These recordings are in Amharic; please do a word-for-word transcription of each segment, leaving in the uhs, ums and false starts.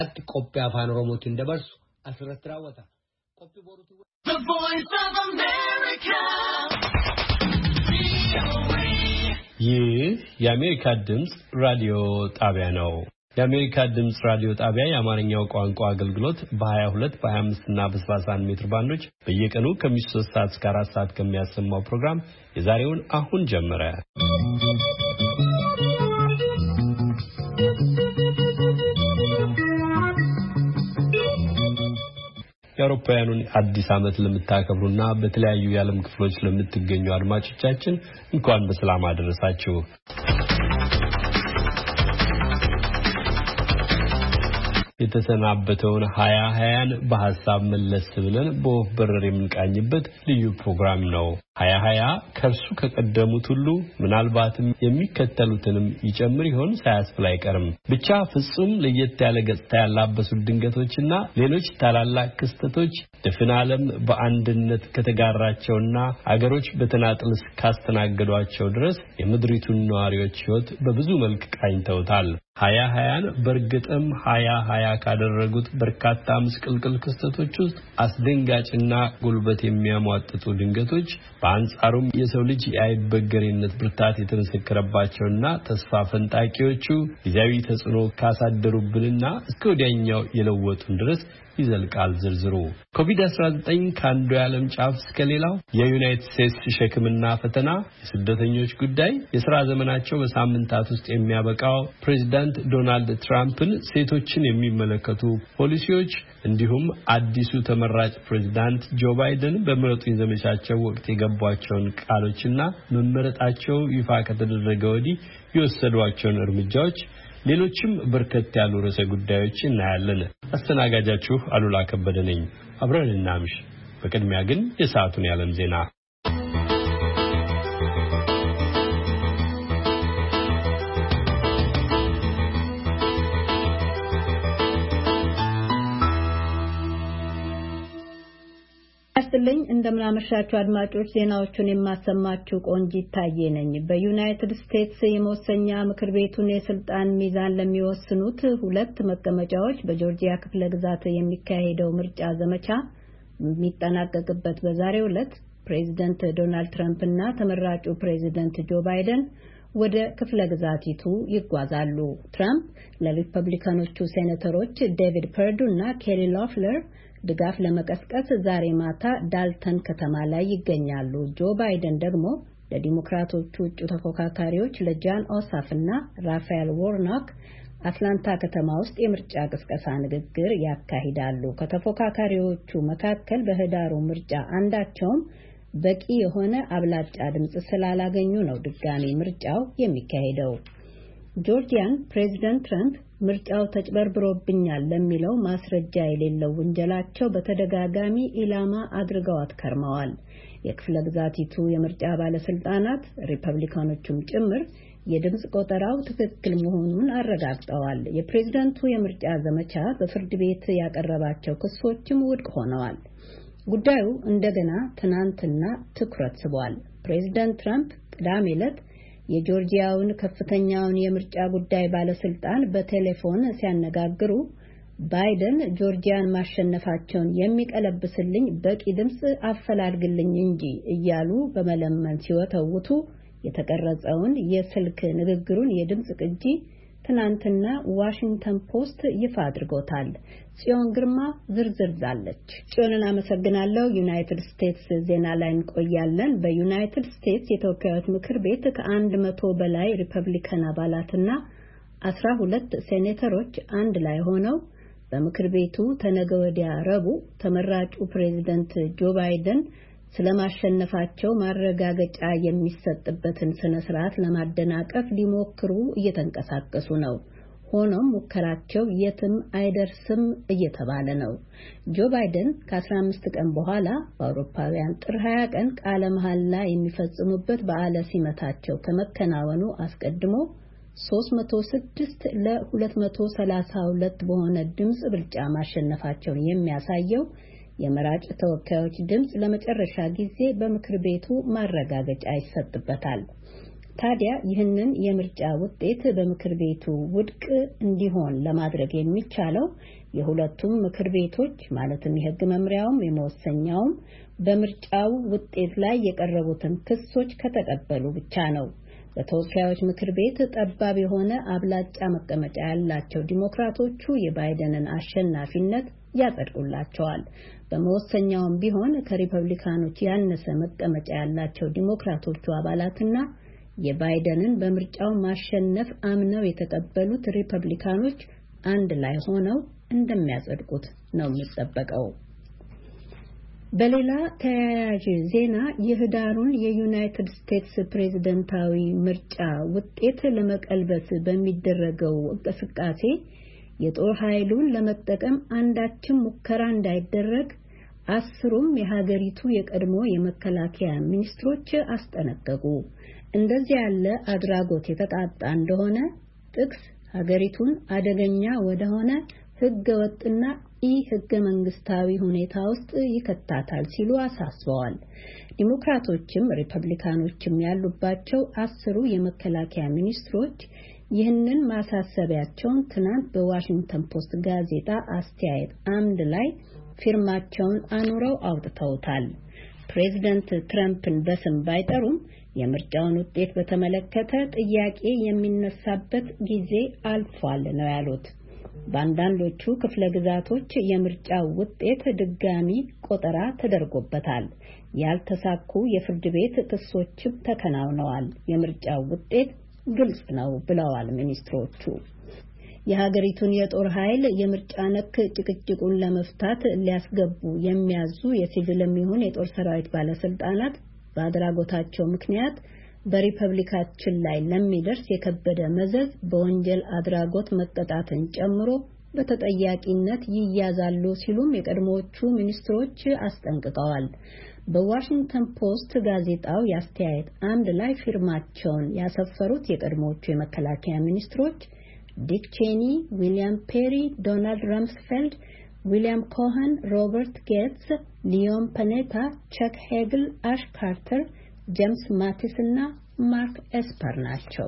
qophii afaan oromootiin dabarsu asirratti raawwata. Qophii boruutii The Voice of America. ይህ የአሜሪካ ድምጽ ራዲዮ ጣቢያ ነው። የአሜሪካ ድምጽ ራዲዮ ጣቢያ የአማርኛው ቋንቋ አገልግሎት በ22 በ25 እና በ31 ሜትር ባንዶች በየቀኑ ከምሽቱ ሶስት ሰዓት እስከ አራት ሰዓት ከሚያሰማው ፕሮግራም የዛሬውን አሁን ጀመረ። የአውሮፓውያኑን አዲስ ዓመት ለምታከብሩና በተለያዩ የዓለም ክፍሎች ለምትገኙ አድማጮቻችን እንኳን በሰላም አደረሳችሁ። የተሰናበተውን ሃያ ሃያን በሐሳብ መለስ ብለን በወፍ በረር የምንቃኝበት ልዩ ፕሮግራም ነው። ሃያ ሃያ ከርሱ ከቀደሙት ሁሉ ምናልባትም የሚከተሉትንም ይጨምር ይሆን ሳያስብል አይቀርም። ብቻ ፍጹም ለየት ያለ ገጽታ ያላበሱት ድንገቶችና ሌሎች ታላላቅ ክስተቶች ድፍን ዓለም በአንድነት ከተጋራቸውና አገሮች በተናጥል ካስተናገዷቸው ድረስ የምድሪቱን ነዋሪዎች ሕይወት በብዙ መልክ ቃኝተውታል። ሃያ ሃያን በርግጥም ሃያ ሃያ ካደረጉት በርካታ ምስቅልቅል ክስተቶች ውስጥ አስደንጋጭና ጉልበት የሚያሟጥጡ ድንገቶች በአንጻሩም የሰው ልጅ የአይበገሬነት ብርታት የተመሰከረባቸውና ተስፋ ፈንጣቂዎቹ ጊዜያዊ ተጽዕኖ ካሳደሩብንና እስከ ወዲያኛው የለወጡን ድረስ ይዘልቃል ዝርዝሩ። ኮቪድ አስራ ዘጠኝ ከአንዱ የዓለም ጫፍ እስከ ሌላው፣ የዩናይትድ ስቴትስ ሸክምና ፈተና፣ የስደተኞች ጉዳይ፣ የሥራ ዘመናቸው በሳምንታት ውስጥ የሚያበቃው ፕሬዚዳንት ዶናልድ ትራምፕን ሴቶችን የሚመለከቱ ፖሊሲዎች፣ እንዲሁም አዲሱ ተመራጭ ፕሬዚዳንት ጆ ባይደን በምረጡኝ ዘመቻቸው ወቅት የገቧቸውን ቃሎችና መመረጣቸው ይፋ ከተደረገ ወዲህ የወሰዷቸውን እርምጃዎች ሌሎችም በርከት ያሉ ርዕሰ ጉዳዮች እናያለን። አስተናጋጃችሁ አሉላ ከበደ ነኝ። አብረን እናምሽ። በቅድሚያ ግን የሰዓቱን የዓለም ዜና። አስተልኝ እንደምናመሻችሁ አድማጮች፣ ዜናዎቹን የማሰማችሁ ቆንጂት ታዬ ነኝ። በዩናይትድ ስቴትስ የመወሰኛ ምክር ቤቱን የስልጣን ሚዛን ለሚወስኑት ሁለት መቀመጫዎች በጆርጂያ ክፍለ ግዛት የሚካሄደው ምርጫ ዘመቻ የሚጠናቀቅበት በዛሬው ዕለት ፕሬዚደንት ዶናልድ ትራምፕ እና ተመራጩ ፕሬዚደንት ጆ ባይደን ወደ ክፍለ ግዛቲቱ ይጓዛሉ። ትራምፕ ለሪፐብሊካኖቹ ሴኔተሮች ዴቪድ ፐርዱ እና ኬሪ ሎፍለር ድጋፍ ለመቀስቀስ ዛሬ ማታ ዳልተን ከተማ ላይ ይገኛሉ። ጆ ባይደን ደግሞ ለዲሞክራቶቹ እጩ ተፎካካሪዎች ለጃን ኦሳፍ እና ራፋኤል ዋርኖክ አትላንታ ከተማ ውስጥ የምርጫ ቅስቀሳ ንግግር ያካሂዳሉ። ከተፎካካሪዎቹ መካከል በህዳሩ ምርጫ አንዳቸውም በቂ የሆነ አብላጫ ድምጽ ስላላገኙ ነው ድጋሚ ምርጫው የሚካሄደው። ጆርጂያን ፕሬዚደንት ትራምፕ ምርጫው ተጭበርብሮብኛል ለሚለው ማስረጃ የሌለው ወንጀላቸው በተደጋጋሚ ኢላማ አድርገዋት ከርመዋል። የክፍለ ግዛቲቱ የምርጫ ባለስልጣናት ሪፐብሊካኖቹም ጭምር የድምጽ ቆጠራው ትክክል መሆኑን አረጋግጠዋል። የፕሬዝዳንቱ የምርጫ ዘመቻ በፍርድ ቤት ያቀረባቸው ክሶችም ውድቅ ሆነዋል። ጉዳዩ እንደገና ትናንትና ትኩረት ስቧል። ፕሬዝዳንት ትራምፕ ቅዳሜ ዕለት የጆርጂያውን ከፍተኛውን የምርጫ ጉዳይ ባለስልጣን በቴሌፎን ሲያነጋግሩ ባይደን ጆርጂያን ማሸነፋቸውን የሚቀለብስልኝ በቂ ድምጽ አፈላልግልኝ እንጂ እያሉ በመለመን ሲወተውቱ የተቀረጸውን የስልክ ንግግሩን የድምጽ ቅጂ ትናንትና ዋሽንግተን ፖስት ይፋ አድርጎታል። ጽዮን ግርማ ዝርዝር ዛለች። ጽዮንን አመሰግናለሁ። ዩናይትድ ስቴትስ ዜና ላይ እንቆያለን። በዩናይትድ ስቴትስ የተወካዮች ምክር ቤት ከአንድ መቶ በላይ ሪፐብሊካን አባላትና አስራ ሁለት ሴኔተሮች አንድ ላይ ሆነው በምክር ቤቱ ተነገ ወዲያ ረቡዕ ተመራጩ ፕሬዚደንት ጆ ባይደን ስለማሸነፋቸው ማረጋገጫ የሚሰጥበትን ስነ ስርዓት ለማደናቀፍ ሊሞክሩ እየተንቀሳቀሱ ነው። ሆኖም ሙከራቸው የትም አይደርስም እየተባለ ነው። ጆ ባይደን ከአስራ አምስት ቀን በኋላ በአውሮፓውያን ጥር ሃያ ቀን ቃለ መሐላ የሚፈጽሙበት በዓለ ሲመታቸው ከመከናወኑ አስቀድሞ ሶስት መቶ ስድስት ለሁለት መቶ ሰላሳ ሁለት በሆነ ድምጽ ብልጫ ማሸነፋቸውን የሚያሳየው የመራጭ ተወካዮች ድምጽ ለመጨረሻ ጊዜ በምክር ቤቱ ማረጋገጫ ይሰጥበታል። ታዲያ ይህንን የምርጫ ውጤት በምክር ቤቱ ውድቅ እንዲሆን ለማድረግ የሚቻለው የሁለቱም ምክር ቤቶች ማለትም የሕግ መምሪያውም የመወሰኛውም በምርጫው ውጤት ላይ የቀረቡትን ክሶች ከተቀበሉ ብቻ ነው። በተወካዮች ምክር ቤት ጠባብ የሆነ አብላጫ መቀመጫ ያላቸው ዲሞክራቶቹ የባይደንን አሸናፊነት ያጸድቁላቸዋል። በመወሰኛውም ቢሆን ከሪፐብሊካኖች ያነሰ መቀመጫ ያላቸው ዲሞክራቶቹ አባላትና የባይደንን በምርጫው ማሸነፍ አምነው የተቀበሉት ሪፐብሊካኖች አንድ ላይ ሆነው እንደሚያጸድቁት ነው የሚጠበቀው። በሌላ ተያያዥ ዜና የህዳሩን የዩናይትድ ስቴትስ ፕሬዝዳንታዊ ምርጫ ውጤት ለመቀልበስ በሚደረገው እንቅስቃሴ የጦር ኃይሉን ለመጠቀም አንዳችም ሙከራ እንዳይደረግ አስሩም የሀገሪቱ የቀድሞ የመከላከያ ሚኒስትሮች አስጠነቀቁ። እንደዚህ ያለ አድራጎት የተቃጣ እንደሆነ ጥቅስ ሀገሪቱን አደገኛ ወደሆነ ህገ ወጥና ኢ ህገ መንግስታዊ ሁኔታ ውስጥ ይከታታል ሲሉ አሳስበዋል። ዲሞክራቶችም ሪፐብሊካኖችም ያሉባቸው አስሩ የመከላከያ ሚኒስትሮች ይህንን ማሳሰቢያቸውን ትናንት በዋሽንግተን ፖስት ጋዜጣ አስተያየት አምድ ላይ ፊርማቸውን አኑረው አውጥተውታል። ፕሬዝዳንት ትራምፕን በስም ባይጠሩም የምርጫውን ውጤት በተመለከተ ጥያቄ የሚነሳበት ጊዜ አልፏል ነው ያሉት። በአንዳንዶቹ ክፍለ ግዛቶች የምርጫው ውጤት ድጋሚ ቆጠራ ተደርጎበታል። ያልተሳኩ የፍርድ ቤት ክሶችም ተከናውነዋል። የምርጫው ውጤት ግልጽ ነው ብለዋል ሚኒስትሮቹ። የሀገሪቱን የጦር ኃይል የምርጫ ነክ ጭቅጭቁን ለመፍታት ሊያስገቡ የሚያዙ የሲቪልም ይሁን የጦር ሰራዊት ባለስልጣናት በአድራጎታቸው ምክንያት በሪፐብሊካችን ላይ ለሚደርስ የከበደ መዘዝ በወንጀል አድራጎት መቀጣትን ጨምሮ በተጠያቂነት ይያዛሉ ሲሉም የቀድሞዎቹ ሚኒስትሮች አስጠንቅቀዋል። በዋሽንግተን ፖስት ጋዜጣው ያስተያየት አምድ ላይ ፊርማቸውን ያሰፈሩት የቀድሞዎቹ የመከላከያ ሚኒስትሮች ዲክ ቼኒ፣ ዊሊያም ፔሪ፣ ዶናልድ ራምስፌልድ፣ ዊሊያም ኮሄን፣ ሮበርት ጌትስ፣ ሊዮን ፓኔታ፣ ቸክ ሄግል፣ አሽ ካርተር፣ ጄምስ ማቲስ እና ማርክ ኤስፐር ናቸው።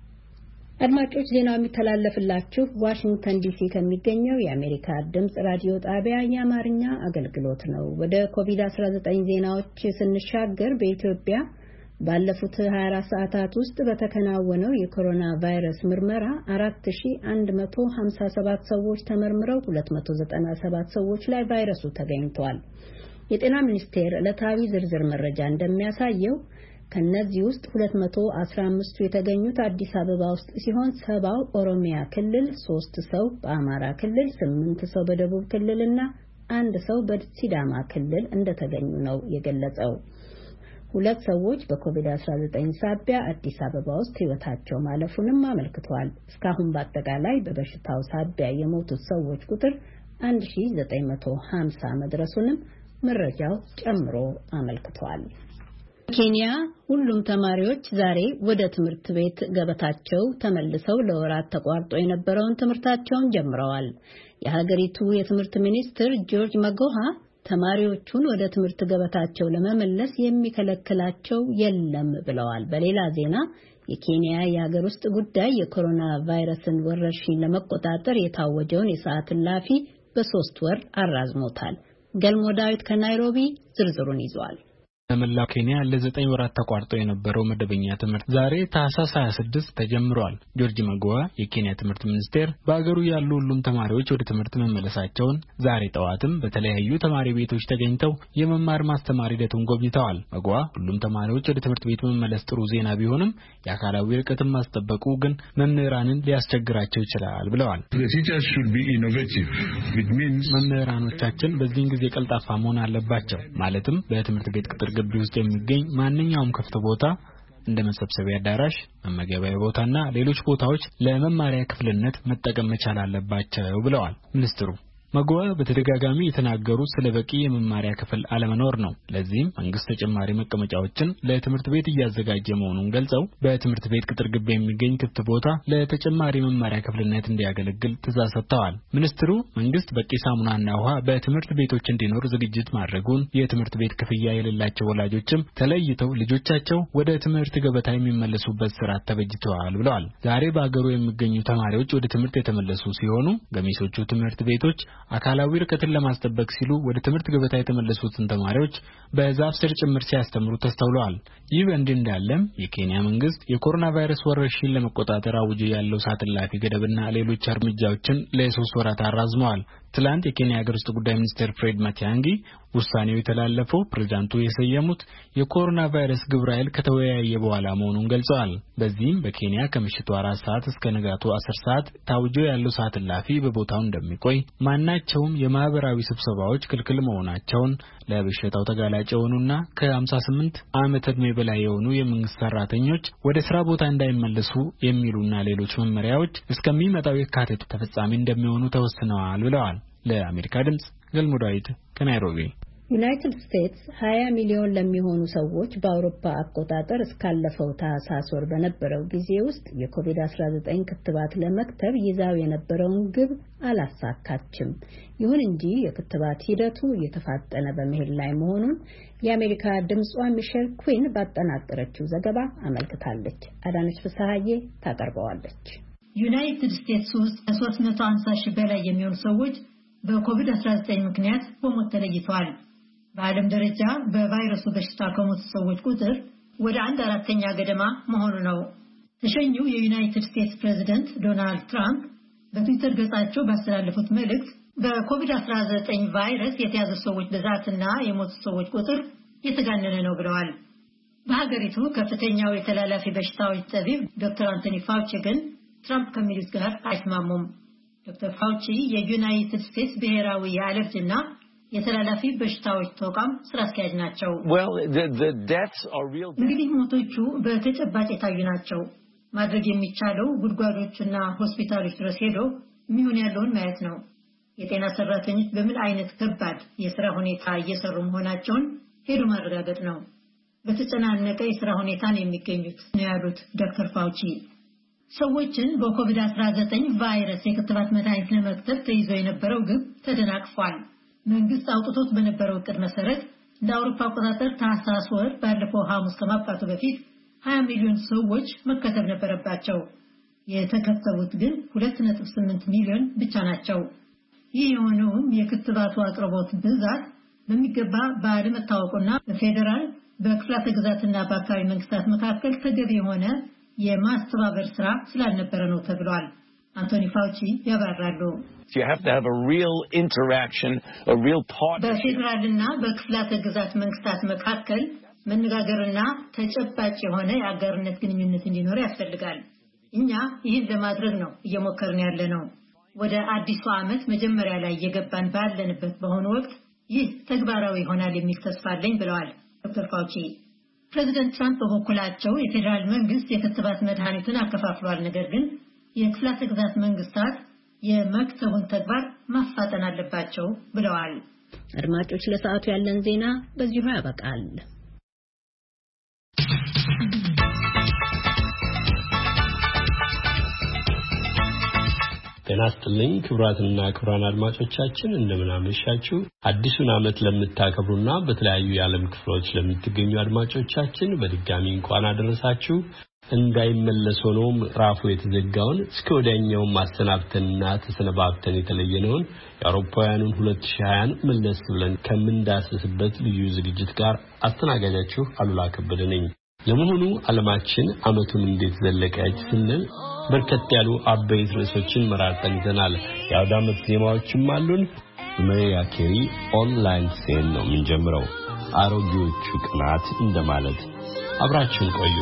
አድማጮች ዜናው የሚተላለፍላችሁ ዋሽንግተን ዲሲ ከሚገኘው የአሜሪካ ድምጽ ራዲዮ ጣቢያ የአማርኛ አገልግሎት ነው። ወደ ኮቪድ አስራ ዘጠኝ ዜናዎች ስንሻገር በኢትዮጵያ ባለፉት ሀያ አራት ሰዓታት ውስጥ በተከናወነው የኮሮና ቫይረስ ምርመራ አራት ሺህ አንድ መቶ ሀምሳ ሰባት ሰዎች ተመርምረው ሁለት መቶ ዘጠና ሰባት ሰዎች ላይ ቫይረሱ ተገኝቷል። የጤና ሚኒስቴር ዕለታዊ ዝርዝር መረጃ እንደሚያሳየው ከነዚህ ውስጥ ሁለት መቶ አስራ አምስቱ የተገኙት አዲስ አበባ ውስጥ ሲሆን ሰባው ኦሮሚያ ክልል፣ ሶስት ሰው በአማራ ክልል፣ ስምንት ሰው በደቡብ ክልልና አንድ ሰው በሲዳማ ክልል እንደተገኙ ነው የገለጸው። ሁለት ሰዎች በኮቪድ አስራ ዘጠኝ ሳቢያ አዲስ አበባ ውስጥ ህይወታቸው ማለፉንም አመልክቷል። እስካሁን በአጠቃላይ በበሽታው ሳቢያ የሞቱት ሰዎች ቁጥር አንድ ሺህ ዘጠኝ መቶ ሀምሳ መድረሱንም መረጃው ጨምሮ አመልክቷል። ኬንያ ሁሉም ተማሪዎች ዛሬ ወደ ትምህርት ቤት ገበታቸው ተመልሰው ለወራት ተቋርጦ የነበረውን ትምህርታቸውን ጀምረዋል። የሀገሪቱ የትምህርት ሚኒስትር ጆርጅ ማጎሃ ተማሪዎቹን ወደ ትምህርት ገበታቸው ለመመለስ የሚከለክላቸው የለም ብለዋል። በሌላ ዜና የኬንያ የሀገር ውስጥ ጉዳይ የኮሮና ቫይረስን ወረርሽኝ ለመቆጣጠር የታወጀውን የሰዓት እላፊ በሶስት ወር አራዝሞታል። ገልሞ ዳዊት ከናይሮቢ ዝርዝሩን ይዟል። በመላው ኬንያ ለዘጠኝ ወራት ተቋርጦ የነበረው መደበኛ ትምህርት ዛሬ ታህሳስ ሃያ ስድስት ተጀምሯል። ጆርጅ ማጎዋ የኬንያ ትምህርት ሚኒስቴር በአገሩ ያሉ ሁሉም ተማሪዎች ወደ ትምህርት መመለሳቸውን ዛሬ ጠዋትም በተለያዩ ተማሪ ቤቶች ተገኝተው የመማር ማስተማር ሂደቱን ጎብኝተዋል። ማጎዋ ሁሉም ተማሪዎች ወደ ትምህርት ቤት መመለስ ጥሩ ዜና ቢሆንም የአካላዊ ርቀትን ማስጠበቁ ግን መምህራንን ሊያስቸግራቸው ይችላል ብለዋል። መምህራኖቻችን በዚህን ጊዜ ቀልጣፋ መሆን አለባቸው። ማለትም በትምህርት ቤት ቅጥር ግቢ ውስጥ የሚገኝ ማንኛውም ክፍት ቦታ እንደ መሰብሰቢያ አዳራሽ፣ መመገቢያ ቦታና ሌሎች ቦታዎች ለመማሪያ ክፍልነት መጠቀም መቻል አለባቸው ብለዋል ሚኒስትሩ። መጓ በተደጋጋሚ የተናገሩት ስለ በቂ የመማሪያ ክፍል አለመኖር ነው። ለዚህም መንግስት ተጨማሪ መቀመጫዎችን ለትምህርት ቤት እያዘጋጀ መሆኑን ገልጸው በትምህርት ቤት ቅጥር ግቢ የሚገኝ ክፍት ቦታ ለተጨማሪ መማሪያ ክፍልነት እንዲያገለግል ትዕዛዝ ሰጥተዋል። ሚኒስትሩ መንግስት በቂ ሳሙናና ውሃ በትምህርት ቤቶች እንዲኖር ዝግጅት ማድረጉን፣ የትምህርት ቤት ክፍያ የሌላቸው ወላጆችም ተለይተው ልጆቻቸው ወደ ትምህርት ገበታ የሚመለሱበት ስርዓት ተበጅተዋል ብለዋል። ዛሬ በአገሩ የሚገኙ ተማሪዎች ወደ ትምህርት የተመለሱ ሲሆኑ ገሚሶቹ ትምህርት ቤቶች አካላዊ ርቀትን ለማስጠበቅ ሲሉ ወደ ትምህርት ገበታ የተመለሱትን ተማሪዎች በዛፍ ስር ጭምር ሲያስተምሩ ተስተውለዋል። ይህ በእንዲህ እንዳለም የኬንያ መንግስት የኮሮና ቫይረስ ወረርሽኝ ለመቆጣጠር አውጆ ያለው ሰዓት እላፊ ገደብና ሌሎች እርምጃዎችን ለሶስት ወራት አራዝመዋል። ትላንት የኬንያ ሀገር ውስጥ ጉዳይ ሚኒስትር ፍሬድ ማቲያንጊ ውሳኔው የተላለፈው ፕሬዝዳንቱ የሰየሙት የኮሮና ቫይረስ ግብረ ኃይል ከተወያየ በኋላ መሆኑን ገልጸዋል። በዚህም በኬንያ ከምሽቱ አራት ሰዓት እስከ ንጋቱ አስር ሰዓት ታውጆ ያለው ሰዓት እላፊ በቦታው እንደሚቆይ፣ ማናቸውም የማህበራዊ ስብሰባዎች ክልክል መሆናቸውን፣ ለበሽታው ተጋላጭ የሆኑና ከ58 ዓመት ዕድሜ በላይ የሆኑ የመንግስት ሰራተኞች ወደ ስራ ቦታ እንዳይመለሱ የሚሉና ሌሎች መመሪያዎች እስከሚመጣው የካቲት ተፈጻሚ እንደሚሆኑ ተወስነዋል ብለዋል። ለአሜሪካ ድምጽ ገልሞ ዳዊት ከናይሮቢ። ዩናይትድ ስቴትስ ሀያ ሚሊዮን ለሚሆኑ ሰዎች በአውሮፓ አቆጣጠር እስካለፈው ታህሳስ ወር በነበረው ጊዜ ውስጥ የኮቪድ አስራ ዘጠኝ ክትባት ለመክተብ ይዛው የነበረውን ግብ አላሳካችም። ይሁን እንጂ የክትባት ሂደቱ እየተፋጠነ በመሄድ ላይ መሆኑን የአሜሪካ ድምጿ ሚሼል ኩዊን ባጠናቀረችው ዘገባ አመልክታለች። አዳነች ፍስሐዬ ታቀርበዋለች። ዩናይትድ ስቴትስ ውስጥ ከሶስት መቶ ሃምሳ ሺህ በላይ የሚሆኑ ሰዎች በኮቪድ አስራ ዘጠኝ ምክንያት በሞት ተለይተዋል። በዓለም ደረጃ በቫይረሱ በሽታ ከሞቱ ሰዎች ቁጥር ወደ አንድ አራተኛ ገደማ መሆኑ ነው። ተሸኚው የዩናይትድ ስቴትስ ፕሬዝዳንት ዶናልድ ትራምፕ በትዊተር ገጻቸው ባስተላለፉት መልእክት በኮቪድ አስራ ዘጠኝ ቫይረስ የተያዙ ሰዎች ብዛትና የሞቱ ሰዎች ቁጥር የተጋነነ ነው ብለዋል። በሀገሪቱ ከፍተኛው የተላላፊ በሽታዎች ጠቢብ ዶክተር አንቶኒ ፋውቺ ግን ትራምፕ ከሚሉት ጋር አይስማሙም። ዶክተር ፋውቺ የዩናይትድ ስቴትስ ብሔራዊ የአለርጂና የተላላፊ በሽታዎች ተቋም ስራ አስኪያጅ ናቸው። እንግዲህ ሞቶቹ በተጨባጭ የታዩ ናቸው። ማድረግ የሚቻለው ጉድጓዶችና ሆስፒታሎች ድረስ ሄዶ የሚሆን ያለውን ማየት ነው። የጤና ሰራተኞች በምን አይነት ከባድ የሥራ ሁኔታ እየሰሩ መሆናቸውን ሄዶ ማረጋገጥ ነው። በተጨናነቀ የሥራ ሁኔታን የሚገኙት ነው ያሉት ዶክተር ፋውቺ። ሰዎችን በኮቪድ አስራ ዘጠኝ ቫይረስ የክትባት መድኃኒት ለመክተብ ተይዞ የነበረው ግብ ተደናቅፏል። መንግስት አውጥቶት በነበረው እቅድ መሰረት እንደ አውሮፓ አቆጣጠር ታህሳስ ወር ባለፈው ሐሙስ ከማብቃቱ በፊት ሀያ ሚሊዮን ሰዎች መከተብ ነበረባቸው። የተከተቡት ግን ሁለት ነጥብ ስምንት ሚሊዮን ብቻ ናቸው። ይህ የሆነውም የክትባቱ አቅርቦት ብዛት በሚገባ ባለመታወቁና በፌደራል በክፍላተ ግዛትና በአካባቢ መንግስታት መካከል ተገቢ የሆነ የማስተባበር ስራ ስላልነበረ ነው ተብሏል። አንቶኒ ፋውቺ ያባራሉ። You have to have a real interaction, a real partnership. በፌደራልና በክፍላተ ግዛት መንግስታት መካከል መነጋገርና ተጨባጭ የሆነ የአጋርነት ግንኙነት እንዲኖር ያስፈልጋል። እኛ ይህን ለማድረግ ነው እየሞከርን ያለነው። ወደ አዲሱ ዓመት መጀመሪያ ላይ እየገባን ባለንበት በሆነ ወቅት ይህ ተግባራዊ ይሆናል የሚል ተስፋ አለኝ ብለዋል ዶክተር ፋውቺ። ፕሬዝዳንት ትራምፕ በበኩላቸው የፌደራል መንግስት የክትባት መድኃኒቱን አከፋፍሏል፣ ነገር ግን የክፍላተ ግዛት መንግስታት የመክተቡን ተግባር ማፋጠን አለባቸው ብለዋል። አድማጮች፣ ለሰዓቱ ያለን ዜና በዚሁ ያበቃል። ጤና ይስጥልኝ ክቡራትና ክቡራን አድማጮቻችን፣ እንደምን አመሻችሁ። አዲሱን ዓመት ለምታከብሩና በተለያዩ የዓለም ክፍሎች ለምትገኙ አድማጮቻችን በድጋሚ እንኳን አደረሳችሁ። እንዳይመለስ ሆኖ ምዕራፉ የተዘጋውን እስከ ወዲያኛው ማሰናብተንና ተሰነባብተን የተለየነውን የአውሮፓውያኑን ሁለት ሺህ ሃያን መለስ ብለን ከምንዳስስበት ልዩ ዝግጅት ጋር አስተናጋጃችሁ አሉላ ከበደ ነኝ። ለመሆኑ ዓለማችን ዓመቱን እንዴት ዘለቀች ስንል በርከት ያሉ አበይት ርዕሶችን መራርጠን ይዘናል። የአውደ ዓመት ዜማዎችም አሉን። ማሪያ ኬሪ ኦንላይን ሴል ነው የምንጀምረው። አሮጌዎቹ ቅናት እንደማለት። አብራችሁን ቆዩ።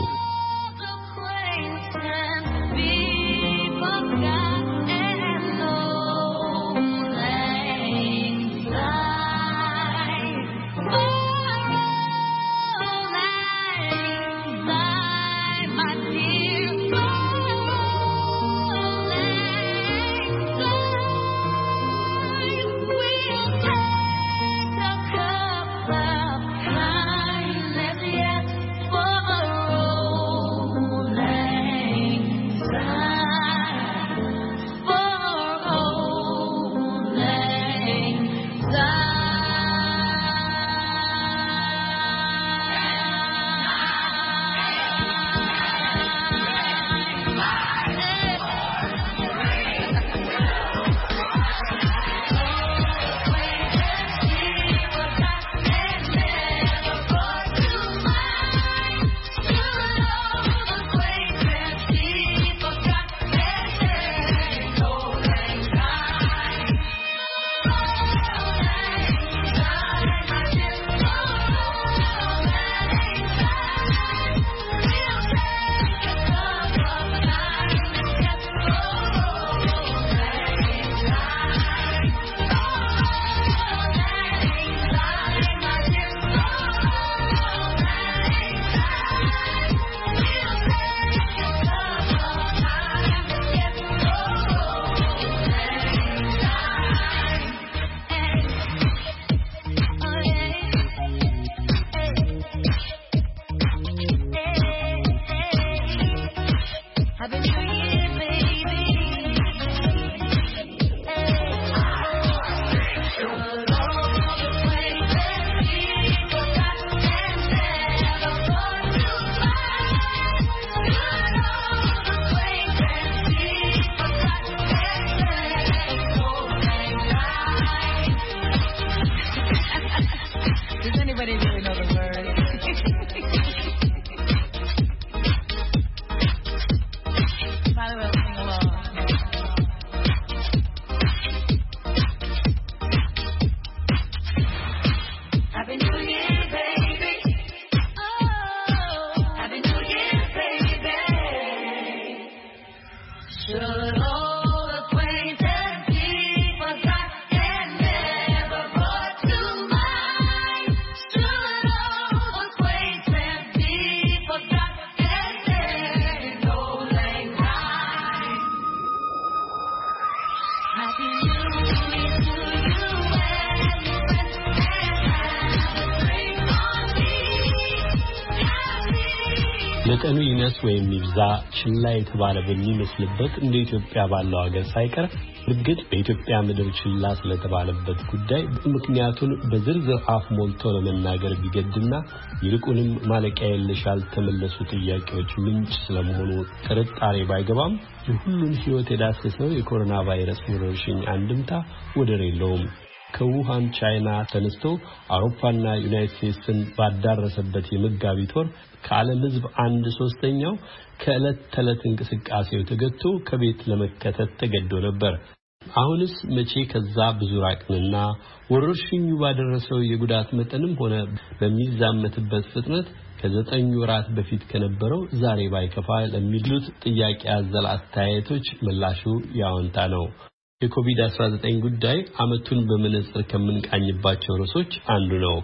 መጠኑ ይነስ ወይም ይብዛ ችላ የተባለ በሚመስልበት እንደ ኢትዮጵያ ባለው ሀገር ሳይቀር እርግጥ በኢትዮጵያ ምድር ችላ ስለተባለበት ጉዳይ ምክንያቱን በዝርዝር አፍ ሞልቶ ለመናገር ቢገድና ይልቁንም ማለቂያ የለሽ ያልተመለሱ ጥያቄዎች ምንጭ ስለመሆኑ ጥርጣሬ ባይገባም የሁሉን ሕይወት የዳሰሰው የኮሮና ቫይረስ ወረርሽኝ አንድምታ ወደር የለውም። ከውሃን ቻይና ተነስቶ አውሮፓና ዩናይትድ ስቴትስን ባዳረሰበት የመጋቢት ወር ከዓለም ሕዝብ አንድ ሶስተኛው ከዕለት ተዕለት እንቅስቃሴው ተገቶ ከቤት ለመከተት ተገዶ ነበር። አሁንስ መቼ ከዛ ብዙ ራቅንና ወረርሽኙ ባደረሰው የጉዳት መጠንም ሆነ በሚዛመትበት ፍጥነት ከዘጠኝ ወራት በፊት ከነበረው ዛሬ ባይከፋ ለሚሉት ጥያቄ አዘል አስተያየቶች ምላሹ ያወንታ ነው። የኮቪድ አስራ ዘጠኝ ጉዳይ አመቱን በመነጽር ከምንቃኝባቸው ርዕሶች አንዱ ነው።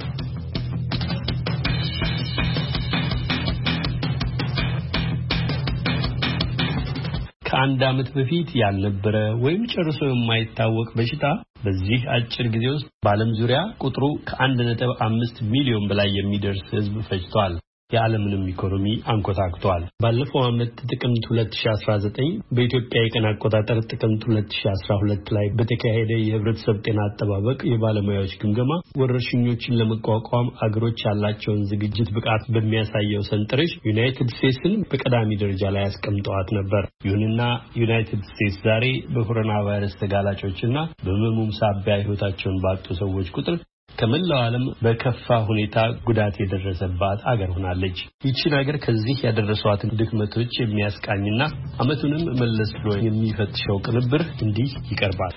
ከአንድ አመት በፊት ያልነበረ ወይም ጨርሶ የማይታወቅ በሽታ በዚህ አጭር ጊዜ ውስጥ በዓለም ዙሪያ ቁጥሩ ከአንድ ነጥብ አምስት ሚሊዮን በላይ የሚደርስ ህዝብ ፈጅቷል። የዓለምንም ኢኮኖሚ አንኮታክቷል። ባለፈው አመት ጥቅምት ሁለት ሺህ አስራ ዘጠኝ በኢትዮጵያ የቀን አቆጣጠር ጥቅምት ሁለት ሺህ አስራ ሁለት ላይ በተካሄደ የህብረተሰብ ጤና አጠባበቅ የባለሙያዎች ግምገማ ወረርሽኞችን ለመቋቋም አገሮች ያላቸውን ዝግጅት ብቃት በሚያሳየው ሰንጠረዥ ዩናይትድ ስቴትስን በቀዳሚ ደረጃ ላይ አስቀምጠዋት ነበር። ይሁንና ዩናይትድ ስቴትስ ዛሬ በኮሮና ቫይረስ ተጋላጮችና በህመሙም ሳቢያ ህይወታቸውን ባጡ ሰዎች ቁጥር ከመላው ዓለም በከፋ ሁኔታ ጉዳት የደረሰባት አገር ሆናለች። ይህች ሀገር ከዚህ ያደረሷትን ድክመቶች የሚያስቃኝና አመቱንም መለስ ብሎ የሚፈትሸው ቅንብር እንዲህ ይቀርባል።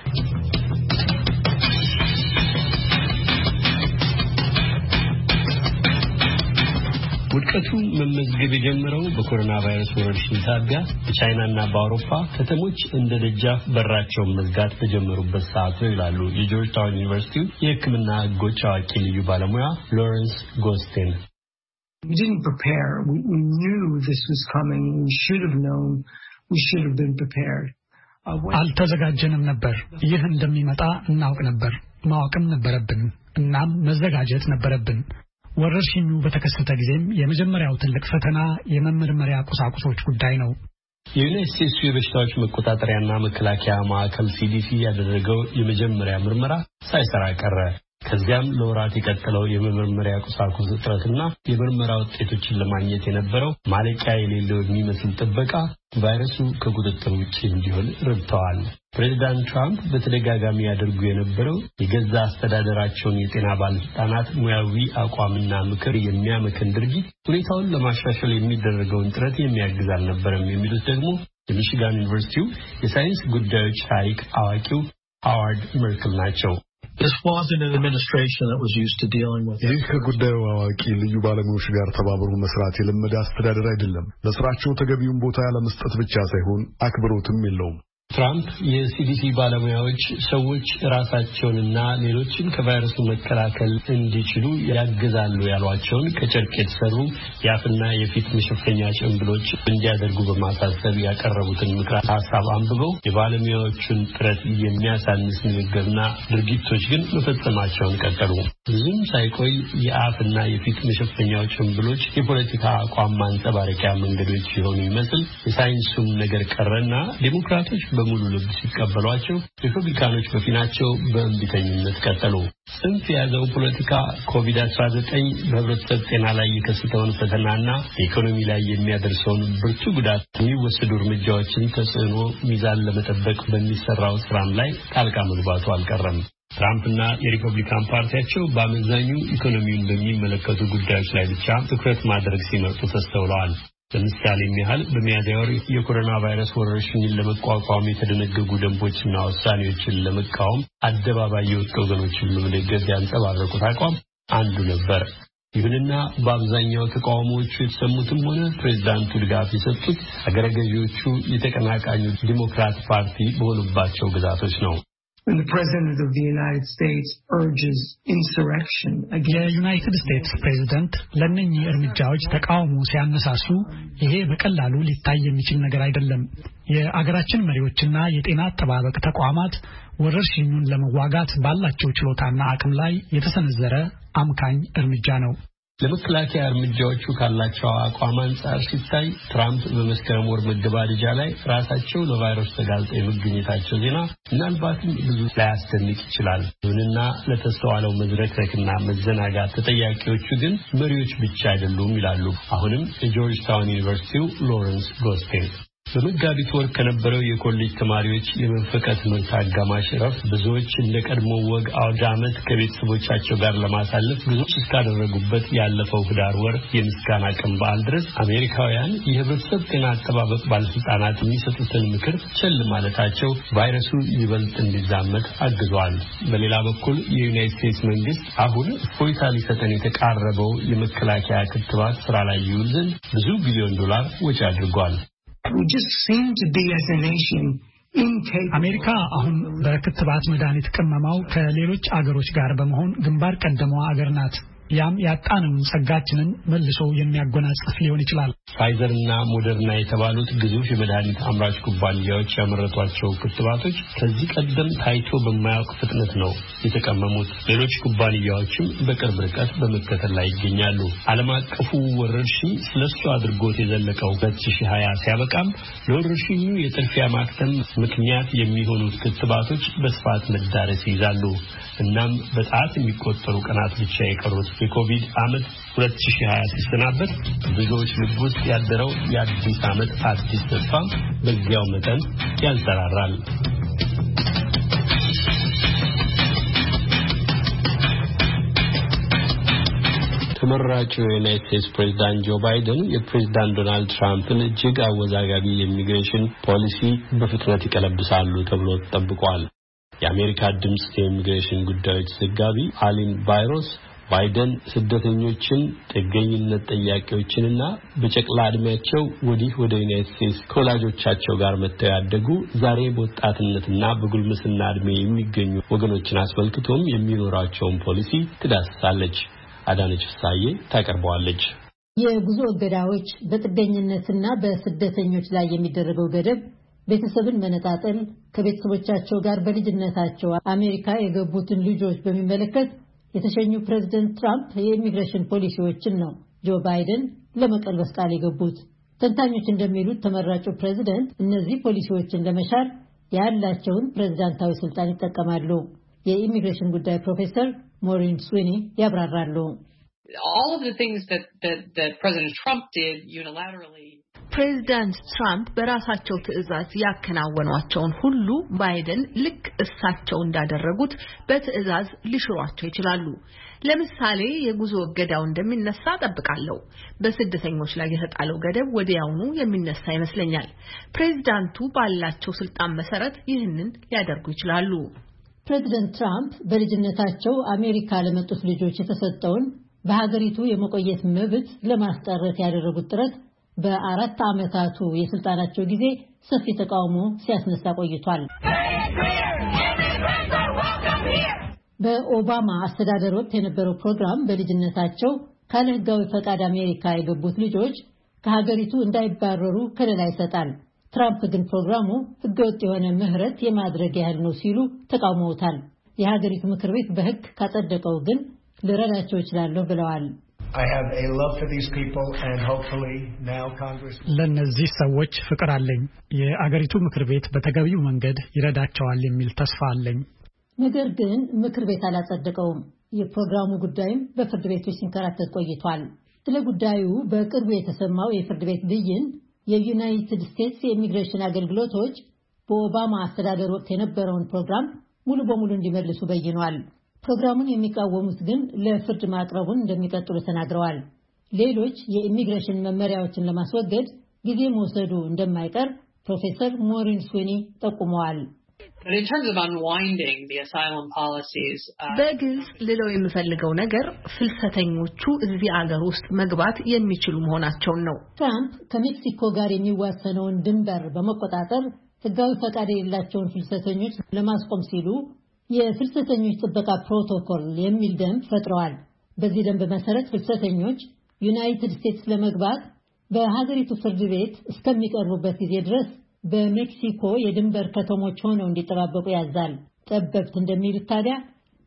ውድቀቱ መመዝገብ የጀመረው በኮሮና ቫይረስ ወረርሽኝ ሳቢያ በቻይናና በአውሮፓ ከተሞች እንደ ደጃፍ በራቸውን መዝጋት በጀመሩበት ሰዓት ነው ይላሉ የጆርጅ ታውን ዩኒቨርሲቲ የሕክምና ሕጎች አዋቂ ልዩ ባለሙያ ሎረንስ ጎስቴን። We didn't prepare. We, we knew this was coming. We should have known. We should have been prepared. አልተዘጋጀንም ነበር። ይህ እንደሚመጣ እናውቅ ነበር። ማወቅም ነበረብን። እናም መዘጋጀት ነበረብን። ወረርሽኙ በተከሰተ ጊዜም የመጀመሪያው ትልቅ ፈተና የመመርመሪያ ቁሳቁሶች ጉዳይ ነው። የዩናይትድ ስቴትስ የበሽታዎች መቆጣጠሪያና መከላከያ ማዕከል ሲዲሲ ያደረገው የመጀመሪያ ምርመራ ሳይሰራ ቀረ። ከዚያም ለወራት የቀጠለው የመመርመሪያ ቁሳቁስ እጥረትና የምርመራ ውጤቶችን ለማግኘት የነበረው ማለቂያ የሌለው የሚመስል ጥበቃ ቫይረሱ ከቁጥጥር ውጪ እንዲሆን ረድተዋል። ፕሬዚዳንት ትራምፕ በተደጋጋሚ ያደርጉ የነበረው የገዛ አስተዳደራቸውን የጤና ባለስልጣናት ሙያዊ አቋምና ምክር የሚያመክን ድርጊት ሁኔታውን ለማሻሻል የሚደረገውን ጥረት የሚያግዝ አልነበረም የሚሉት ደግሞ የሚሽጋን ዩኒቨርሲቲው የሳይንስ ጉዳዮች ታሪክ አዋቂው ሃዋርድ መርክል ናቸው። This wasn't an administration that was used to dealing with it. ይህ ከጉዳዩ አዋቂ ልዩ ባለሙያዎች ጋር ተባብሮ መስራት የለመደ አስተዳደር አይደለም። ለስራቸው ተገቢውን ቦታ ያለመስጠት ብቻ ሳይሆን አክብሮትም የለውም። ትራምፕ የሲዲሲ ባለሙያዎች ሰዎች ራሳቸውንና ሌሎችን ከቫይረሱ መከላከል እንዲችሉ ያግዛሉ ያሏቸውን ከጨርቅ የተሰሩ የአፍና የፊት መሸፈኛ ጭንብሎች እንዲያደርጉ በማሳሰብ ያቀረቡትን ምክረ ሀሳብ አንብበው የባለሙያዎቹን ጥረት የሚያሳንስ ንግግርና ድርጊቶች ግን መፈጸማቸውን ቀጠሉ። ብዙም ሳይቆይ የአፍና የፊት መሸፈኛው ጭንብሎች የፖለቲካ አቋም ማንጸባረቂያ መንገዶች የሆኑ ይመስል የሳይንሱም ነገር ቀረና ዴሞክራቶች በሙሉ ልብ ሲቀበሏቸው ሪፐብሊካኖች በፊናቸው በእንቢተኝነት ቀጠሉ። ጽንፍ የያዘው ፖለቲካ ኮቪድ አስራ ዘጠኝ በህብረተሰብ ጤና ላይ የከሰተውን ፈተናና ኢኮኖሚ ላይ የሚያደርሰውን ብርቱ ጉዳት የሚወሰዱ እርምጃዎችን ተጽዕኖ ሚዛን ለመጠበቅ በሚሰራው ስራም ላይ ጣልቃ መግባቱ አልቀረም። ትራምፕና የሪፐብሊካን ፓርቲያቸው በአመዛኙ ኢኮኖሚውን በሚመለከቱ ጉዳዮች ላይ ብቻ ትኩረት ማድረግ ሲመርጡ ተስተውለዋል። ለምሳሌ ያህል በሚያዝያ ወር የኮሮና ቫይረስ ወረርሽኝን ለመቋቋም የተደነገጉ ደንቦችና ውሳኔዎችን ለመቃወም አደባባይ የወጡ ወገኖችን በመደገፍ ያንጸባረቁት አቋም አንዱ ነበር። ይሁንና በአብዛኛው ተቃውሞዎቹ የተሰሙትም ሆነ ፕሬዝዳንቱ ድጋፍ የሰጡት አገረ ገዢዎቹ የተቀናቃኙ ዲሞክራት ፓርቲ በሆኑባቸው ግዛቶች ነው። When the President of the United States urges insurrection against የዩናይትድ ስቴትስ ፕሬዝዳንት ለነኚህ እርምጃዎች ተቃውሞ ሲያነሳሱ ይሄ በቀላሉ ሊታይ የሚችል ነገር አይደለም። የአገራችን መሪዎችና የጤና አጠባበቅ ተቋማት ወረርሽኙን ለመዋጋት ባላቸው ችሎታና አቅም ላይ የተሰነዘረ አምካኝ እርምጃ ነው። ለመከላከያ እርምጃዎቹ ካላቸው አቋም አንጻር ሲታይ ትራምፕ በመስከረም ወር መገባደጃ ላይ ራሳቸው ለቫይረስ ተጋልጠው የመገኘታቸው ዜና ምናልባትም ብዙ ላያስደንቅ ይችላል። ይሁንና ለተስተዋለው መዝረክረክና መዘናጋት ተጠያቂዎቹ ግን መሪዎች ብቻ አይደሉም ይላሉ አሁንም የጆርጅ ታውን ዩኒቨርሲቲው ሎረንስ ጎስፔል። በመጋቢት ወር ከነበረው የኮሌጅ ተማሪዎች የመንፈቀ ትምህርት አጋማሽ ረፍት ብዙዎች እንደ ቀድሞ ወግ አውደ ዓመት ከቤተሰቦቻቸው ጋር ለማሳለፍ ብዙዎች እስካደረጉበት ያለፈው ህዳር ወር የምስጋና ቀን በዓል ድረስ አሜሪካውያን የህብረተሰብ ጤና አጠባበቅ ባለስልጣናት የሚሰጡትን ምክር ቸል ማለታቸው ቫይረሱ ይበልጥ እንዲዛመት አግዟል። በሌላ በኩል የዩናይትድ ስቴትስ መንግስት አሁን እፎይታ ሊሰጠን የተቃረበው የመከላከያ ክትባት ስራ ላይ ይውል ዘንድ ብዙ ቢሊዮን ዶላር ወጪ አድርጓል። We just seem to be as a nation incapable. አሜሪካ አሁን በክትባት መድኃኒት ቅመማው ከሌሎች አገሮች ጋር በመሆን ግንባር ቀደሟ አገር ናት። ያም ያጣነውን ጸጋችንን መልሶ የሚያጎናጽፍ ሊሆን ይችላል። ፋይዘር እና ሞደርና የተባሉት ግዙፍ የመድኃኒት አምራች ኩባንያዎች ያመረቷቸው ክትባቶች ከዚህ ቀደም ታይቶ በማያውቅ ፍጥነት ነው የተቀመሙት። ሌሎች ኩባንያዎችም በቅርብ ርቀት በመከተል ላይ ይገኛሉ። ዓለም አቀፉ ወረርሽኝ ስለሱ አድርጎት የዘለቀው ሁለት ሺህ ሀያ ሲያበቃም ለወረርሽኙ የጥርፊያ ማክተም ምክንያት የሚሆኑት ክትባቶች በስፋት መዳረስ ይይዛሉ። እናም በጣት የሚቆጠሩ ቀናት ብቻ የቀሩት የኮቪድ ዓመት ሁለት ሺህ ሀያ ሲሰናበት ብዙዎች ልብ ውስጥ ያደረው የአዲስ ዓመት አዲስ ተስፋ በዚያው መጠን ያንሰራራል። ተመራጩ የዩናይትድ ስቴትስ ፕሬዝዳንት ጆ ባይደን የፕሬዝዳንት ዶናልድ ትራምፕን እጅግ አወዛጋቢ የኢሚግሬሽን ፖሊሲ በፍጥነት ይቀለብሳሉ ተብሎ ተጠብቋል። የአሜሪካ ድምጽ የኢሚግሬሽን ጉዳዮች ዘጋቢ አሊን ባይሮስ ባይደን ስደተኞችን ጥገኝነት ጠያቂዎችንና በጨቅላ ዕድሜያቸው ወዲህ ወደ ዩናይትድ ስቴትስ ከወላጆቻቸው ጋር መጥተው ያደጉ ዛሬ በወጣትነትና በጉልምስና ዕድሜ የሚገኙ ወገኖችን አስመልክቶም የሚኖራቸውን ፖሊሲ ትዳስሳለች። አዳነች ፍሳዬ ታቀርበዋለች። የጉዞ እገዳዎች፣ በጥገኝነትና በስደተኞች ላይ የሚደረገው ገደብ፣ ቤተሰብን መነጣጠል፣ ከቤተሰቦቻቸው ጋር በልጅነታቸው አሜሪካ የገቡትን ልጆች በሚመለከት የተሸኙ ፕሬዝዳንት ትራምፕ የኢሚግሬሽን ፖሊሲዎችን ነው ጆ ባይደን ለመቀልበስ ቃል የገቡት። ተንታኞች እንደሚሉት ተመራጩ ፕሬዝዳንት እነዚህ ፖሊሲዎችን ለመሻር ያላቸውን ፕሬዝዳንታዊ ስልጣን ይጠቀማሉ። የኢሚግሬሽን ጉዳይ ፕሮፌሰር ሞሪን ስዊኒ ያብራራሉ። All of the things that that that President Trump did unilaterally ፕሬዝዳንት ትራምፕ በራሳቸው ትዕዛዝ ያከናወኗቸውን ሁሉ ባይደን ልክ እሳቸው እንዳደረጉት በትዕዛዝ ሊሽሯቸው ይችላሉ። ለምሳሌ የጉዞ እገዳው እንደሚነሳ ጠብቃለሁ። በስደተኞች ላይ የተጣለው ገደብ ወዲያውኑ የሚነሳ ይመስለኛል። ፕሬዝዳንቱ ባላቸው ስልጣን መሰረት ይህንን ሊያደርጉ ይችላሉ። ፕሬዝዳንት ትራምፕ በልጅነታቸው አሜሪካ ለመጡት ልጆች የተሰጠውን በሀገሪቱ የመቆየት መብት ለማስቀረት ያደረጉት ጥረት በአራት ዓመታቱ የስልጣናቸው ጊዜ ሰፊ ተቃውሞ ሲያስነሳ ቆይቷል። በኦባማ አስተዳደር ወቅት የነበረው ፕሮግራም በልጅነታቸው ካለ ሕጋዊ ፈቃድ አሜሪካ የገቡት ልጆች ከሀገሪቱ እንዳይባረሩ ከለላ ይሰጣል። ትራምፕ ግን ፕሮግራሙ ሕገወጥ የሆነ ምህረት የማድረግ ያህል ነው ሲሉ ተቃውመውታል። የሀገሪቱ ምክር ቤት በሕግ ካጸደቀው ግን ልረዳቸው ይችላል ብለዋል። I have a love for these people and hopefully now Congress ለነዚህ ሰዎች ፍቅር አለኝ። የአገሪቱ ምክር ቤት በተገቢው መንገድ ይረዳቸዋል የሚል ተስፋ አለኝ። ነገር ግን ምክር ቤት አላጸደቀውም። የፕሮግራሙ ጉዳይም በፍርድ ቤቶች ሲንከራተት ቆይቷል። ስለ ጉዳዩ በቅርቡ የተሰማው የፍርድ ቤት ብይን የዩናይትድ ስቴትስ የኢሚግሬሽን አገልግሎቶች በኦባማ አስተዳደር ወቅት የነበረውን ፕሮግራም ሙሉ በሙሉ እንዲመልሱ በይኗል። ፕሮግራሙን የሚቃወሙት ግን ለፍርድ ማቅረቡን እንደሚቀጥሉ ተናግረዋል። ሌሎች የኢሚግሬሽን መመሪያዎችን ለማስወገድ ጊዜ መውሰዱ እንደማይቀር ፕሮፌሰር ሞሪን ስዊኒ ጠቁመዋል። In terms of unwinding the asylum policies, በግልጽ ልለው የምፈልገው ነገር ፍልሰተኞቹ እዚህ አገር ውስጥ መግባት የሚችሉ መሆናቸውን ነው። ትራምፕ ከሜክሲኮ ጋር የሚዋሰነውን ድንበር በመቆጣጠር ሕጋዊ ፈቃድ የሌላቸውን ፍልሰተኞች ለማስቆም ሲሉ የፍልሰተኞች ጥበቃ ፕሮቶኮል የሚል ደንብ ፈጥረዋል። በዚህ ደንብ መሰረት ፍልሰተኞች ዩናይትድ ስቴትስ ለመግባት በሀገሪቱ ፍርድ ቤት እስከሚቀርቡበት ጊዜ ድረስ በሜክሲኮ የድንበር ከተሞች ሆነው እንዲጠባበቁ ያዛል። ጠበብት እንደሚሉት ታዲያ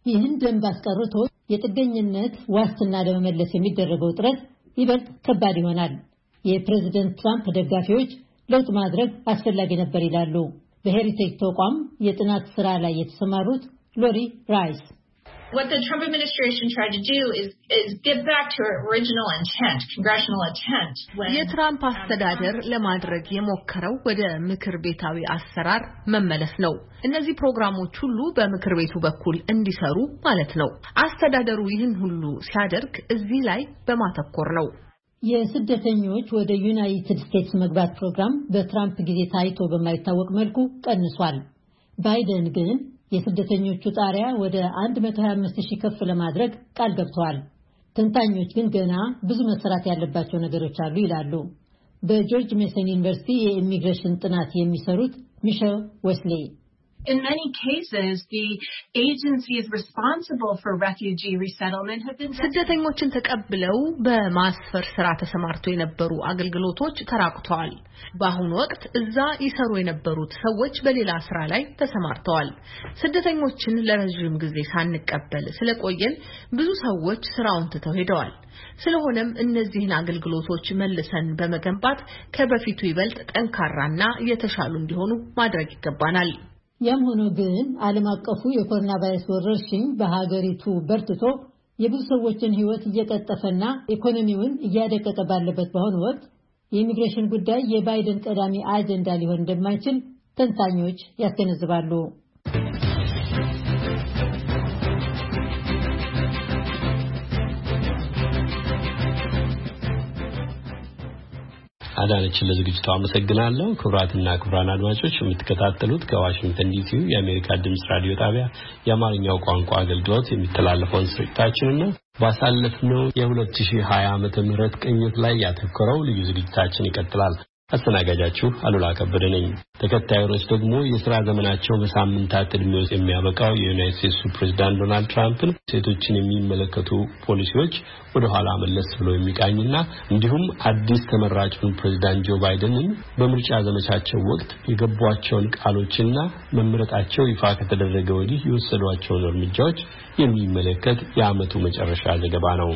ይህን ደንብ አስቀርቶ የጥገኝነት ዋስትና ለመመለስ የሚደረገው ጥረት ይበልጥ ከባድ ይሆናል። የፕሬዝዳንት ትራምፕ ደጋፊዎች ለውጥ ማድረግ አስፈላጊ ነበር ይላሉ። በሄሪቴጅ ተቋም የጥናት ስራ ላይ የተሰማሩት ሎሪ ራይስ What the Trump administration tried to do is is get back to original intent, congressional intent. የትራምፕ አስተዳደር ለማድረግ የሞከረው ወደ ምክር ቤታዊ አሰራር መመለስ ነው። እነዚህ ፕሮግራሞች ሁሉ በምክር ቤቱ በኩል እንዲሰሩ ማለት ነው። አስተዳደሩ ይህን ሁሉ ሲያደርግ እዚህ ላይ በማተኮር ነው። የስደተኞች ወደ ዩናይትድ ስቴትስ መግባት ፕሮግራም በትራምፕ ጊዜ ታይቶ በማይታወቅ መልኩ ቀንሷል። ባይደን ግን የስደተኞቹ ጣሪያ ወደ one hundred twenty-five ሺህ ከፍ ለማድረግ ቃል ገብተዋል። ተንታኞች ግን ገና ብዙ መሰራት ያለባቸው ነገሮች አሉ ይላሉ። በጆርጅ ሜሰን ዩኒቨርሲቲ የኢሚግሬሽን ጥናት የሚሰሩት ሚሼል ዌስሊ In many cases, the agencies responsible for refugee resettlement have been ስደተኞችን ተቀብለው በማስፈር ስራ ተሰማርተው የነበሩ አገልግሎቶች ተራቁተዋል። በአሁኑ ወቅት እዛ ይሰሩ የነበሩት ሰዎች በሌላ ስራ ላይ ተሰማርተዋል። ስደተኞችን ለረጅም ጊዜ ሳንቀበል ስለቆየን ብዙ ሰዎች ስራውን ትተው ሄደዋል። ስለሆነም እነዚህን አገልግሎቶች መልሰን በመገንባት ከበፊቱ ይበልጥ ጠንካራና የተሻሉ እንዲሆኑ ማድረግ ይገባናል። ያም ሆኖ ግን ዓለም አቀፉ የኮሮና ቫይረስ ወረርሽኝ በሀገሪቱ በርትቶ የብዙ ሰዎችን ሕይወት እየቀጠፈና ኢኮኖሚውን እያደቀቀ ባለበት በአሁኑ ወቅት የኢሚግሬሽን ጉዳይ የባይደን ቀዳሚ አጀንዳ ሊሆን እንደማይችል ተንታኞች ያስገነዝባሉ። አዳነችን ለዝግጅቱ አመሰግናለሁ። ክቡራትና ክቡራን አድማጮች የምትከታተሉት ከዋሽንግተን ዲሲ የአሜሪካ ድምጽ ራዲዮ ጣቢያ የአማርኛው ቋንቋ አገልግሎት የሚተላለፈውን ስርጭታችንን ነው። ባሳለፍነው የ2020 ዓመተ ምህረት ቅኝት ላይ ያተኮረው ልዩ ዝግጅታችን ይቀጥላል። አስተናጋጃችሁ አሉላ ከበደ ነኝ። ተከታዩ ርዕስ ደግሞ የሥራ ዘመናቸው በሳምንታት ዕድሜ ውስጥ የሚያበቃው የዩናይትድ ስቴትስ ፕሬዝዳንት ዶናልድ ትራምፕን ሴቶችን የሚመለከቱ ፖሊሲዎች ወደ ኋላ መለስ ብሎ የሚቃኝና እንዲሁም አዲስ ተመራጩን ፕሬዝዳንት ጆ ባይደንን በምርጫ ዘመቻቸው ወቅት የገቧቸውን ቃሎችና መመረጣቸው ይፋ ከተደረገ ወዲህ የወሰዷቸውን እርምጃዎች የሚመለከት የዓመቱ መጨረሻ ዘገባ ነው።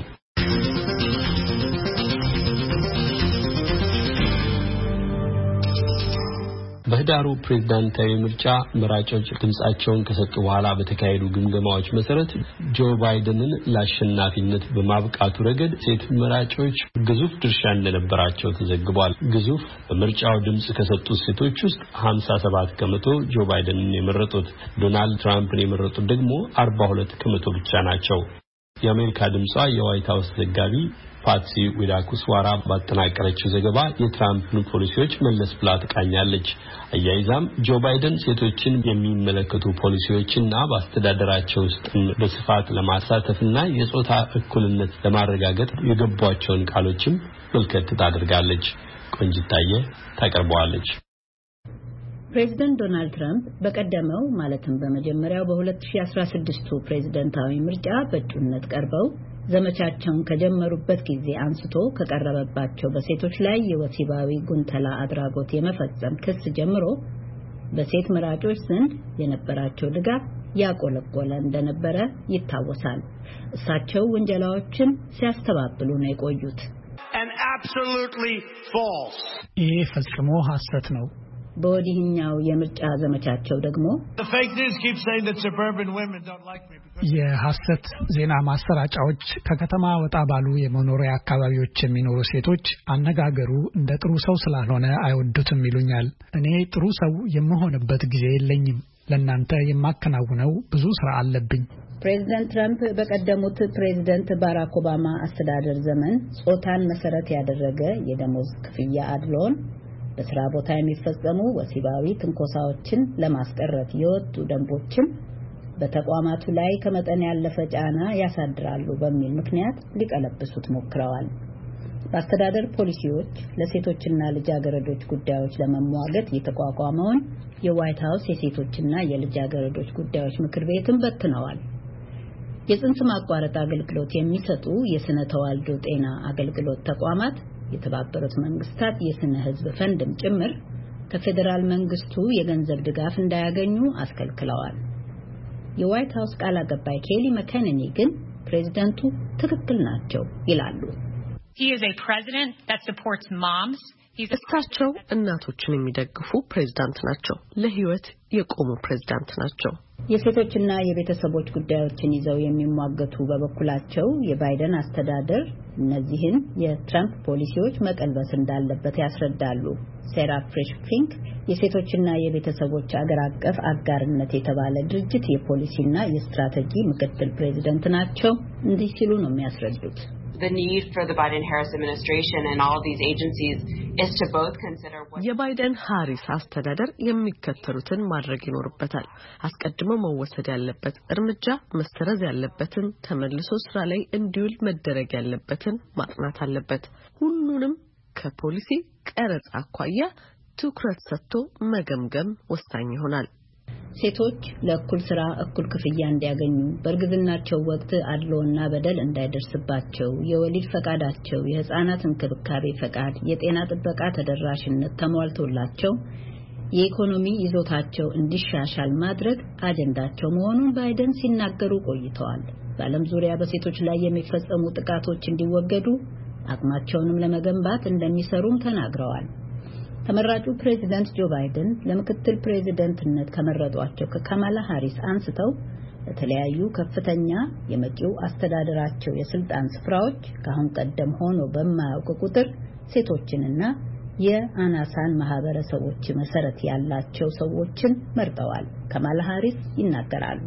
በህዳሩ ፕሬዝዳንታዊ ምርጫ መራጮች ድምጻቸውን ከሰጡ በኋላ በተካሄዱ ግምገማዎች መሰረት ጆ ባይደንን ለአሸናፊነት በማብቃቱ ረገድ ሴት መራጮች ግዙፍ ድርሻ እንደነበራቸው ተዘግቧል። ግዙፍ በምርጫው ድምጽ ከሰጡት ሴቶች ውስጥ ሀምሳ ሰባት ከመቶ ጆ ባይደንን የመረጡት፣ ዶናልድ ትራምፕን የመረጡት ደግሞ አርባ ሁለት ከመቶ ብቻ ናቸው። የአሜሪካ ድምጿ የዋይት ሃውስ ዘጋቢ ፓትሲ ዊዳኩስዋራ ባጠናቀረችው ዘገባ የትራምፕን ፖሊሲዎች መለስ ብላ ተቃኛለች። አያይዛም ጆ ባይደን ሴቶችን የሚመለከቱ ፖሊሲዎችና በአስተዳደራቸው ውስጥ በስፋት ለማሳተፍና የጾታ እኩልነት ለማረጋገጥ የገቧቸውን ቃሎችም መልከት ታደርጋለች። ቆንጅታየ ታቀርበዋለች። ፕሬዝዳንት ዶናልድ ትራምፕ በቀደመው ማለትም በመጀመሪያው በ2016 ፕሬዝዳንታዊ ምርጫ በእጩነት ቀርበው ዘመቻቸውን ከጀመሩበት ጊዜ አንስቶ ከቀረበባቸው በሴቶች ላይ የወሲባዊ ጉንተላ አድራጎት የመፈጸም ክስ ጀምሮ በሴት መራጮች ዘንድ የነበራቸው ድጋፍ ያቆለቆለ እንደነበረ ይታወሳል። እሳቸው ወንጀላዎችን ሲያስተባብሉ ነው የቆዩት። And absolutely false. ይህ ፈጽሞ ሐሰት ነው። በወዲህኛው የምርጫ ዘመቻቸው ደግሞ The fake news keeps saying that suburban women don't like me. የሐሰት ዜና ማሰራጫዎች ከከተማ ወጣ ባሉ የመኖሪያ አካባቢዎች የሚኖሩ ሴቶች አነጋገሩ እንደ ጥሩ ሰው ስላልሆነ አይወዱትም ይሉኛል። እኔ ጥሩ ሰው የምሆንበት ጊዜ የለኝም። ለእናንተ የማከናውነው ብዙ ስራ አለብኝ። ፕሬዝዳንት ትራምፕ በቀደሙት ፕሬዝዳንት ባራክ ኦባማ አስተዳደር ዘመን ጾታን መሰረት ያደረገ የደሞዝ ክፍያ አድሎን፣ በስራ ቦታ የሚፈጸሙ ወሲባዊ ትንኮሳዎችን ለማስቀረት የወጡ ደንቦችን በተቋማቱ ላይ ከመጠን ያለፈ ጫና ያሳድራሉ በሚል ምክንያት ሊቀለብሱት ሞክረዋል። በአስተዳደር ፖሊሲዎች ለሴቶችና ልጃገረዶች ጉዳዮች ለመሟገት የተቋቋመውን የዋይት ሃውስ የሴቶችና የልጃገረዶች ጉዳዮች ምክር ቤትን በትነዋል። የጽንስ ማቋረጥ አገልግሎት የሚሰጡ የስነ ተዋልዶ ጤና አገልግሎት ተቋማት የተባበሩት መንግስታት የስነ ህዝብ ፈንድም ጭምር ከፌደራል መንግስቱ የገንዘብ ድጋፍ እንዳያገኙ አስከልክለዋል። የዋይት ሃውስ ቃል አቀባይ ኬሊ መከነኒ ግን ፕሬዝዳንቱ ትክክል ናቸው ይላሉ። He is a president that supports moms. እሳቸው እናቶችን የሚደግፉ ፕሬዝዳንት ናቸው። ለህይወት የቆሙ ፕሬዝዳንት ናቸው። የሴቶችና የቤተሰቦች ጉዳዮችን ይዘው የሚሟገቱ በበኩላቸው የባይደን አስተዳደር እነዚህን የትራምፕ ፖሊሲዎች መቀልበስ እንዳለበት ያስረዳሉ። ሴራ ፍሬሽ ፍሪንክ የሴቶችና የቤተሰቦች አገር አቀፍ አጋርነት የተባለ ድርጅት የፖሊሲና የስትራቴጂ ምክትል ፕሬዝዳንት ናቸው። እንዲህ ሲሉ ነው የሚያስረዱት. The need for the Biden-Harris administration and all of these agencies is to both consider what የባይደን ሃሪስ አስተዳደር የሚከተሉትን ማድረግ ይኖርበታል። አስቀድሞ መወሰድ ያለበት እርምጃ መሰረዝ ያለበትን ተመልሶ ስራ ላይ እንዲውል መደረግ ያለበትን ማጥናት አለበት። ሁሉንም ከፖሊሲ ቀረጻ አኳያ ትኩረት ሰጥቶ መገምገም ወሳኝ ይሆናል። ሴቶች ለእኩል ስራ እኩል ክፍያ እንዲያገኙ፣ በእርግዝናቸው ወቅት አድሎና በደል እንዳይደርስባቸው፣ የወሊድ ፈቃዳቸው፣ የህፃናት እንክብካቤ ፈቃድ፣ የጤና ጥበቃ ተደራሽነት ተሟልቶላቸው የኢኮኖሚ ይዞታቸው እንዲሻሻል ማድረግ አጀንዳቸው መሆኑን ባይደን ሲናገሩ ቆይተዋል። በዓለም ዙሪያ በሴቶች ላይ የሚፈጸሙ ጥቃቶች እንዲወገዱ አቅማቸውንም ለመገንባት እንደሚሰሩም ተናግረዋል። ተመራጩ ፕሬዝዳንት ጆ ባይደን ለምክትል ፕሬዝዳንትነት ከመረጧቸው ከካማላ ሃሪስ አንስተው ለተለያዩ ከፍተኛ የመጪው አስተዳደራቸው የስልጣን ስፍራዎች ካሁን ቀደም ሆኖ በማያውቅ ቁጥር ሴቶችንና የአናሳን ማህበረሰቦች መሰረት ያላቸው ሰዎችን መርጠዋል። ካማላ ሃሪስ ይናገራሉ.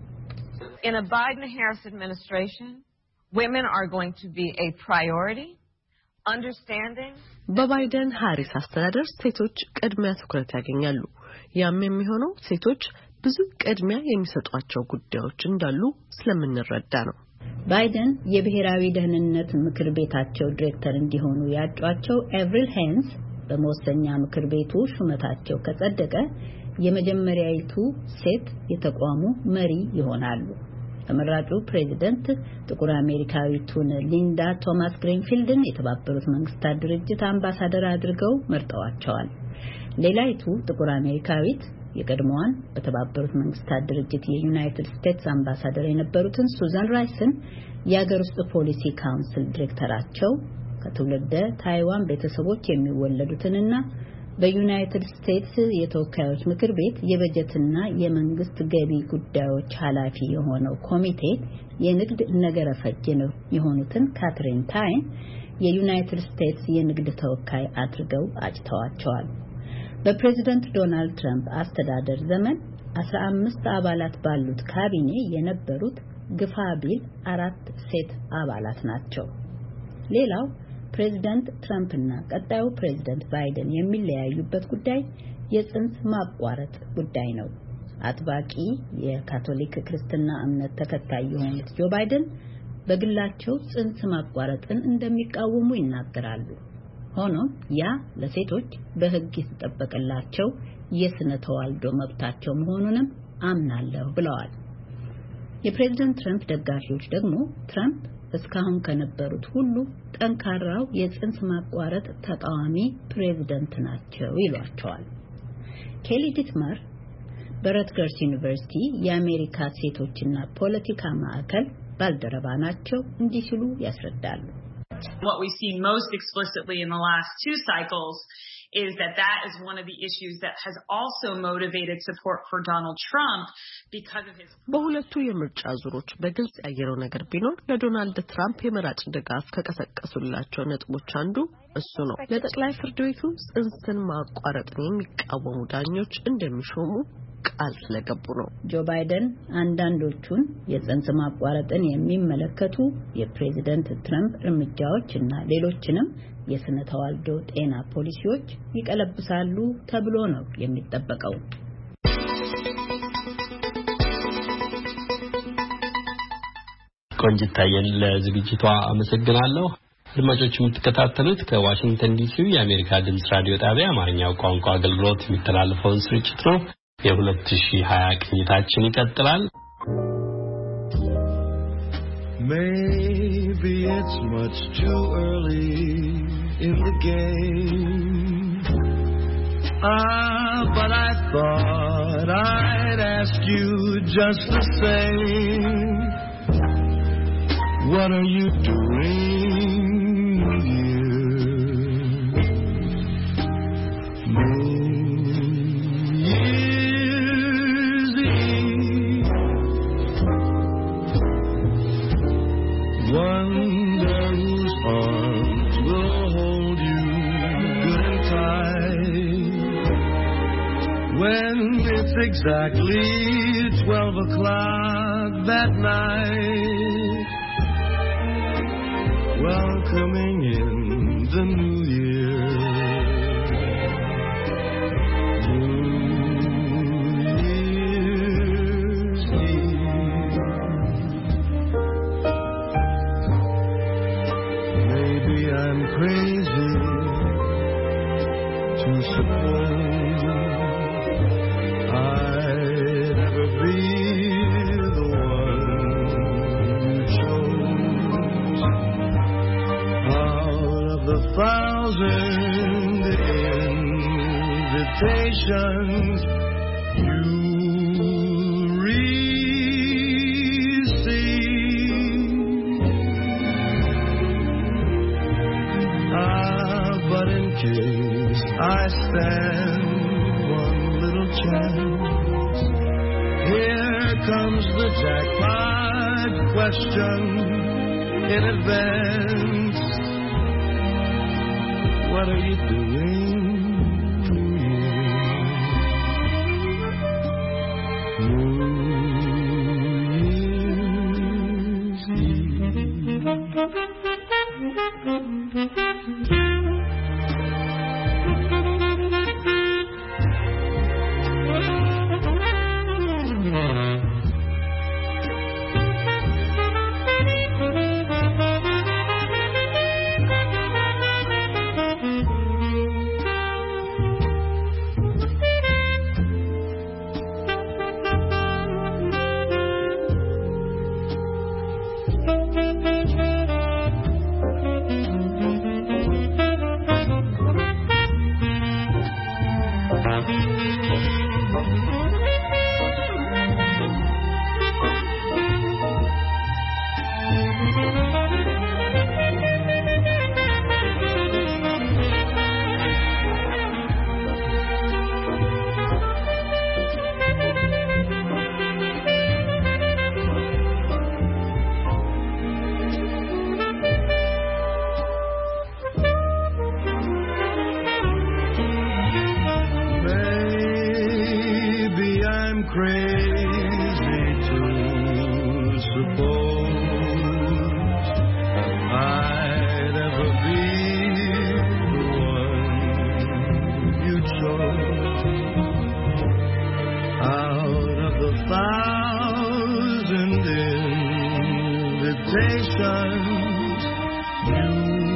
In a Biden-Harris administration, women are going to be a priority. Understanding በባይደን ሃሪስ አስተዳደር ሴቶች ቅድሚያ ትኩረት ያገኛሉ። ያም የሚሆነው ሴቶች ብዙ ቅድሚያ የሚሰጧቸው ጉዳዮች እንዳሉ ስለምንረዳ ነው። ባይደን የብሔራዊ ደህንነት ምክር ቤታቸው ዲሬክተር እንዲሆኑ ያጯቸው ኤቭሪል ሄንስ በመወሰኛ ምክር ቤቱ ሹመታቸው ከጸደቀ የመጀመሪያይቱ ሴት የተቋሙ መሪ ይሆናሉ። ተመራጩ ፕሬዝዳንት ጥቁር አሜሪካዊቱን ሊንዳ ቶማስ ግሪንፊልድን የተባበሩት መንግስታት ድርጅት አምባሳደር አድርገው መርጠዋቸዋል። ሌላይቱ ጥቁር አሜሪካዊት የቀድሞዋን በተባበሩት መንግስታት ድርጅት የዩናይትድ ስቴትስ አምባሳደር የነበሩትን ሱዛን ራይስን የሀገር ውስጥ ፖሊሲ ካውንስል ዲሬክተራቸው ከትውልደ ታይዋን ቤተሰቦች የሚወለዱትንና በዩናይትድ ስቴትስ የተወካዮች ምክር ቤት የበጀትና የመንግስት ገቢ ጉዳዮች ኃላፊ የሆነው ኮሚቴ የንግድ ነገረ ፈጅ ነው የሆኑትን ካትሪን ታይን የዩናይትድ ስቴትስ የንግድ ተወካይ አድርገው አጭተዋቸዋል። በፕሬዝዳንት ዶናልድ ትራምፕ አስተዳደር ዘመን አስራ አምስት አባላት ባሉት ካቢኔ የነበሩት ግፋ ቢል አራት ሴት አባላት ናቸው። ሌላው ፕሬዝዳንት ትራምፕና ቀጣዩ ፕሬዝዳንት ባይደን የሚለያዩበት ጉዳይ የጽንስ ማቋረጥ ጉዳይ ነው። አጥባቂ የካቶሊክ ክርስትና እምነት ተከታይ የሆኑት ጆ ባይደን በግላቸው ጽንስ ማቋረጥን እንደሚቃወሙ ይናገራሉ። ሆኖም ያ ለሴቶች በሕግ የተጠበቀላቸው የስነ ተዋልዶ መብታቸው መሆኑንም አምናለሁ ብለዋል። የፕሬዝዳንት ትራምፕ ደጋፊዎች ደግሞ ትራምፕ እስካሁን ከነበሩት ሁሉ ጠንካራው የጽንስ ማቋረጥ ተቃዋሚ ፕሬዝዳንት ናቸው ይሏቸዋል። ኬሊ ዲትማር በረትገርስ ዩኒቨርሲቲ የአሜሪካ ሴቶችና ፖለቲካ ማዕከል ባልደረባ ናቸው። እንዲህ ሲሉ ያስረዳሉ. What we see most explicitly in the last two cycles is that that is one of the issues that has also motivated support for Donald Trump because of his በሁለቱ የምርጫ ዙሮች በግልጽ ያየነው ነገር ቢኖር ለዶናልድ ትራምፕ የመራጭ ድጋፍ ከቀሰቀሱላቸው ነጥቦች አንዱ እሱ ነው። ለጠቅላይ ፍርድ ቤቱ ጽንስን ማቋረጥን የሚቃወሙ ዳኞች እንደሚሾሙ ቃል ስለገቡ ነው። ጆ ባይደን አንዳንዶቹን የጽንስ ማቋረጥን የሚመለከቱ የፕሬዝዳንት ትራምፕ እርምጃዎችና ሌሎችንም የስነ ተዋልዶ ጤና ፖሊሲዎች ይቀለብሳሉ ተብሎ ነው የሚጠበቀው። ቆንጅታየን ለዝግጅቷ አመሰግናለሁ። አድማጮች የምትከታተሉት ከዋሽንግተን ዲሲ የአሜሪካ ድምጽ ራዲዮ ጣቢያ አማርኛው ቋንቋ አገልግሎት የሚተላለፈውን ስርጭት ነው። የ2020 ቅኝታችን ይቀጥላል። Maybe it's much too early in the game. Ah, but I thought I'd ask you just the same. What are you doing, dear? New Year's Eve. Wonder whose arms will hold you good and tight when it's exactly twelve o'clock that night, welcoming in the new year. New Year's Eve. Maybe I'm crazy to suppose I'd ever be the one you chose out of the thousand invitations you received. Ah, but in case I stand one little chance, here comes the jackpot question in advance. What are you doing, New Year's Eve? Crazy to suppose I'd ever be the one you chose out of the thousand invitations you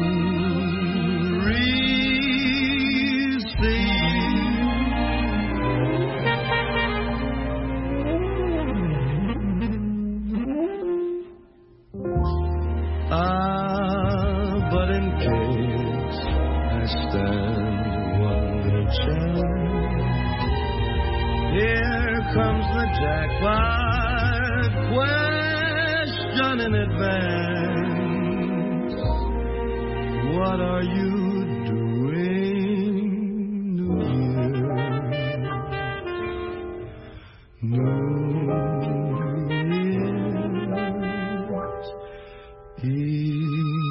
comes the jackpot question in advance. What are you doing, New Year? New Year's Eve.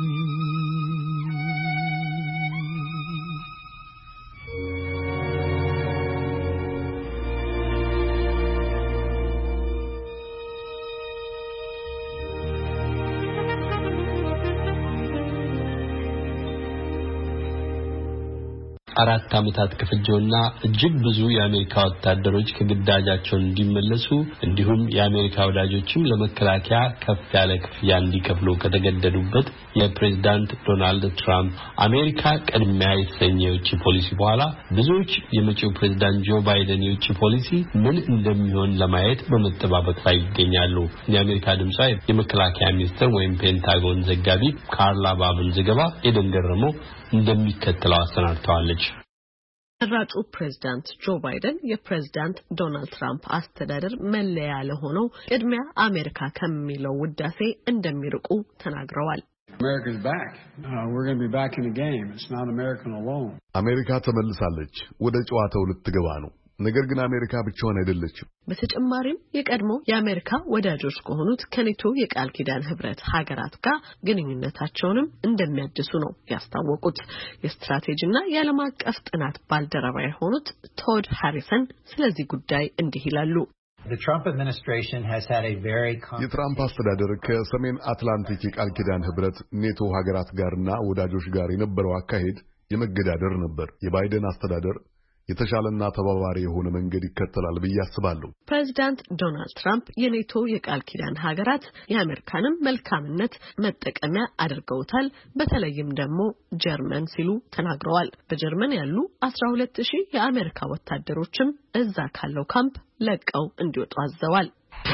አራት ዓመታት ከፈጀውና እጅግ ብዙ የአሜሪካ ወታደሮች ከግዳጃቸው እንዲመለሱ እንዲሁም የአሜሪካ ወዳጆችም ለመከላከያ ከፍ ያለ ክፍያ እንዲከፍሉ ከተገደዱበት የፕሬዝዳንት ዶናልድ ትራምፕ አሜሪካ ቀድሚያ የተሰኘ የውጭ ፖሊሲ በኋላ ብዙዎች የመጪው ፕሬዝዳንት ጆ ባይደን የውጭ ፖሊሲ ምን እንደሚሆን ለማየት በመጠባበቅ ላይ ይገኛሉ። የአሜሪካ ድምጽ የመከላከያ ሚኒስትር ወይም ፔንታጎን ዘጋቢ ካርላ ባብን ዘገባ ኤደን ገረመው እንደሚከተለው አሰናድተዋለች። ተራጩ ፕሬዝዳንት ጆ ባይደን የፕሬዝዳንት ዶናልድ ትራምፕ አስተዳደር መለያ ለሆነው ቅድሚያ አሜሪካ ከሚለው ውዳሴ እንደሚርቁ ተናግረዋል። America's back. Uh, we're going to be back in the game. It's not American alone. አሜሪካ ተመልሳለች። ወደ ጨዋታው ልትገባ ነው። ነገር ግን አሜሪካ ብቻዋን አይደለችም። በተጨማሪም የቀድሞ የአሜሪካ ወዳጆች ከሆኑት ከኔቶ የቃል ኪዳን ህብረት ሀገራት ጋር ግንኙነታቸውንም እንደሚያድሱ ነው ያስታወቁት። የስትራቴጂና የዓለም አቀፍ ጥናት ባልደረባ የሆኑት ቶድ ሃሪሰን ስለዚህ ጉዳይ እንዲህ ይላሉ። The Trump administration has had a very የትራምፕ አስተዳደር ከሰሜን አትላንቲክ የቃል ኪዳን ህብረት ኔቶ ሀገራት ጋርና ወዳጆች ጋር የነበረው አካሄድ የመገዳደር ነበር። የባይደን አስተዳደር የተሻለና ተባባሪ የሆነ መንገድ ይከተላል ብዬ አስባለሁ። ፕሬዝዳንት ዶናልድ ትራምፕ የኔቶ የቃል ኪዳን ሀገራት የአሜሪካንን መልካምነት መጠቀሚያ አድርገውታል፣ በተለይም ደግሞ ጀርመን ሲሉ ተናግረዋል። በጀርመን ያሉ አስራ ሁለት ሺህ የአሜሪካ ወታደሮችም እዛ ካለው ካምፕ ለቀው እንዲወጡ አዘዋል።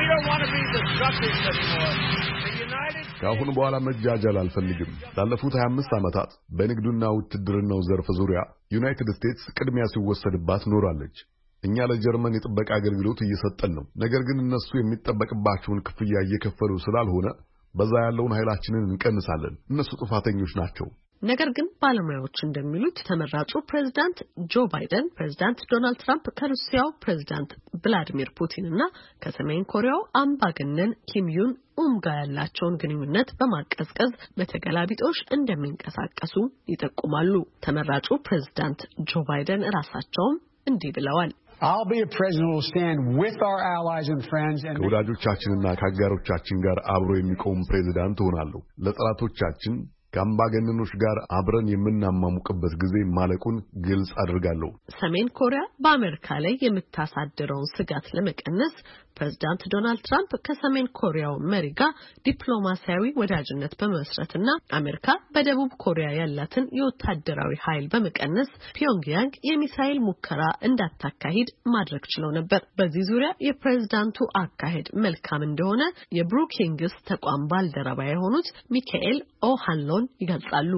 ከአሁን በኋላ መጃጃል አልፈልግም። ላለፉት ሃያ አምስት ዓመታት በንግዱና ውትድርናው ዘርፍ ዙሪያ ዩናይትድ ስቴትስ ቅድሚያ ሲወሰድባት ኖራለች። እኛ ለጀርመን የጥበቃ አገልግሎት እየሰጠን ነው። ነገር ግን እነሱ የሚጠበቅባቸውን ክፍያ እየከፈሉ ስላልሆነ በዛ ያለውን ኃይላችንን እንቀንሳለን። እነሱ ጥፋተኞች ናቸው። ነገር ግን ባለሙያዎች እንደሚሉት ተመራጩ ፕሬዝዳንት ጆ ባይደን ፕሬዝዳንት ዶናልድ ትራምፕ ከሩሲያው ፕሬዝዳንት ቭላዲሚር ፑቲን እና ከሰሜን ኮሪያው አምባገነን ኪም ዩን ኡን ጋር ያላቸውን ግንኙነት በማቀዝቀዝ በተገላቢጦሽ እንደሚንቀሳቀሱ ይጠቁማሉ። ተመራጩ ፕሬዝዳንት ጆ ባይደን ራሳቸውም እንዲህ ብለዋል። I'll be a president who will stand with our allies and friends and ከወዳጆቻችንና ከአጋሮቻችን ጋር አብሮ የሚቆም ፕሬዝዳንት ሆናለሁ። ለጠላቶቻችን ከአምባገነኖች ጋር አብረን የምናማሙቅበት ጊዜ ማለቁን ግልጽ አድርጋለሁ። ሰሜን ኮሪያ በአሜሪካ ላይ የምታሳድረውን ስጋት ለመቀነስ ፕሬዝዳንት ዶናልድ ትራምፕ ከሰሜን ኮሪያው መሪ ጋር ዲፕሎማሲያዊ ወዳጅነት በመመስረትና አሜሪካ በደቡብ ኮሪያ ያላትን የወታደራዊ ኃይል በመቀነስ ፒዮንግያንግ የሚሳኤል ሙከራ እንዳታካሂድ ማድረግ ችለው ነበር። በዚህ ዙሪያ የፕሬዝዳንቱ አካሄድ መልካም እንደሆነ የብሩኪንግስ ተቋም ባልደረባ የሆኑት ሚካኤል ኦሃንሎን ይገልጻሉ።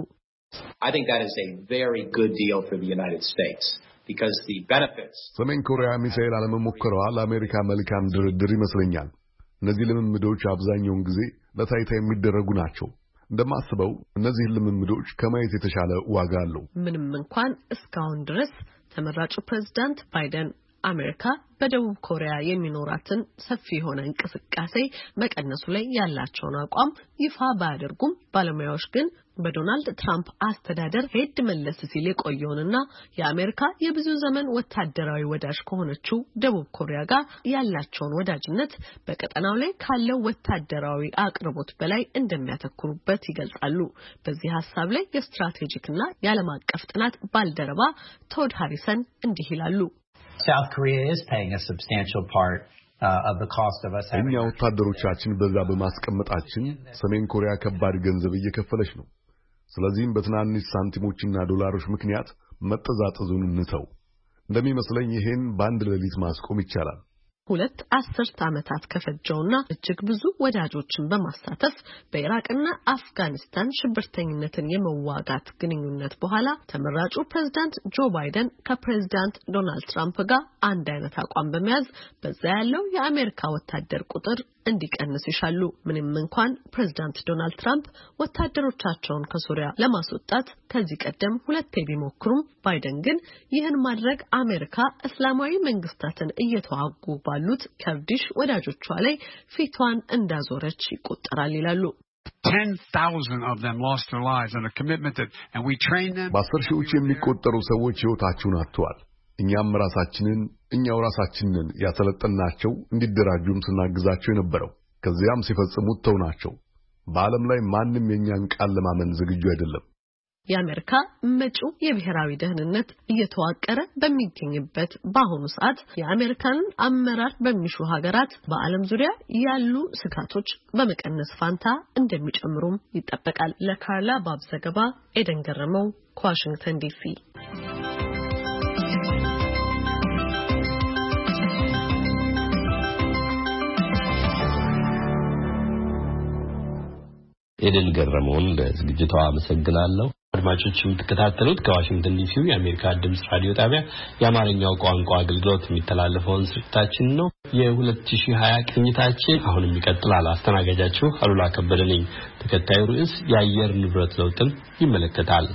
I think that is a very good deal for the United States because the benefits ሰሜን ኮሪያ ሚሳኤል አለመሞከሯ ለአሜሪካ መልካም ድርድር ይመስለኛል። እነዚህ ልምምዶች አብዛኛውን ጊዜ ለታይታ የሚደረጉ ናቸው። እንደማስበው እነዚህ ልምምዶች ከማየት የተሻለ ዋጋ አለው። ምንም እንኳን እስካሁን ድረስ ተመራጩ ፕሬዝዳንት ባይደን አሜሪካ በደቡብ ኮሪያ የሚኖራትን ሰፊ የሆነ እንቅስቃሴ መቀነሱ ላይ ያላቸውን አቋም ይፋ ባያደርጉም ባለሙያዎች ግን በዶናልድ ትራምፕ አስተዳደር ሄድ መለስ ሲል የቆየውንና የአሜሪካ የብዙ ዘመን ወታደራዊ ወዳጅ ከሆነችው ደቡብ ኮሪያ ጋር ያላቸውን ወዳጅነት በቀጠናው ላይ ካለው ወታደራዊ አቅርቦት በላይ እንደሚያተኩሩበት ይገልጻሉ። በዚህ ሐሳብ ላይ የስትራቴጂክና የዓለም አቀፍ ጥናት ባልደረባ ቶድ ሃሪሰን እንዲህ ይላሉ። South Korea is paying a substantial part uh, of the cost of us having እኛ ወታደሮቻችን በዛ በማስቀመጣችን ሰሜን ኮሪያ ከባድ ገንዘብ እየከፈለች ነው። ስለዚህም በትናንሽ ሳንቲሞችና ዶላሮች ምክንያት መጠዛጠዙን እንተው። እንደሚመስለኝ ይሄን በአንድ ሌሊት ማስቆም ይቻላል። ሁለት አስርት ዓመታት ከፈጀውና እጅግ ብዙ ወዳጆችን በማሳተፍ በኢራቅና አፍጋኒስታን ሽብርተኝነትን የመዋጋት ግንኙነት በኋላ ተመራጩ ፕሬዝዳንት ጆ ባይደን ከፕሬዝዳንት ዶናልድ ትራምፕ ጋር አንድ አይነት አቋም በመያዝ በዛ ያለው የአሜሪካ ወታደር ቁጥር እንዲቀንስ ይሻሉ። ምንም እንኳን ፕሬዝዳንት ዶናልድ ትራምፕ ወታደሮቻቸውን ከሶሪያ ለማስወጣት ከዚህ ቀደም ሁለቴ ቢሞክሩም ባይደን ግን ይህን ማድረግ አሜሪካ እስላማዊ መንግስታትን እየተዋጉ ባሉት ከርዲሽ ወዳጆቿ ላይ ፊቷን እንዳዞረች ይቆጠራል ይላሉ። ten thousand of them lost their lives on a commitment that and we trained them. በአስር ሺዎች የሚቆጠሩ ሰዎች ሕይወታቸውን አጥተዋል። እኛም ራሳችንን እኛው ራሳችንን ያሰለጠናቸው እንዲደራጁም ስናግዛቸው የነበረው ከዚያም ሲፈጽሙት ተውናቸው። በዓለም ላይ ማንም የኛን ቃል ለማመን ዝግጁ አይደለም። የአሜሪካ መጪው የብሔራዊ ደህንነት እየተዋቀረ በሚገኝበት በአሁኑ ሰዓት የአሜሪካንን አመራር በሚሹ ሀገራት በዓለም ዙሪያ ያሉ ስጋቶች በመቀነስ ፋንታ እንደሚጨምሩም ይጠበቃል። ለካርላ ባብ ዘገባ ኤደን ገረመው ከዋሽንግተን ዲሲ። ኤደን ገረመውን ለዝግጅቷ አመሰግናለሁ። አድማጮች የምትከታተሉት ከዋሽንግተን ዲሲ የአሜሪካ ድምጽ ራዲዮ ጣቢያ የአማርኛው ቋንቋ አገልግሎት የሚተላለፈውን ስርጭታችን ነው። የ2020 ቅኝታችን አሁንም ይቀጥላል። አስተናጋጃችሁ አሉላ ከበደ ነኝ። ተከታዩ ርዕስ የአየር ንብረት ለውጥን ይመለከታል።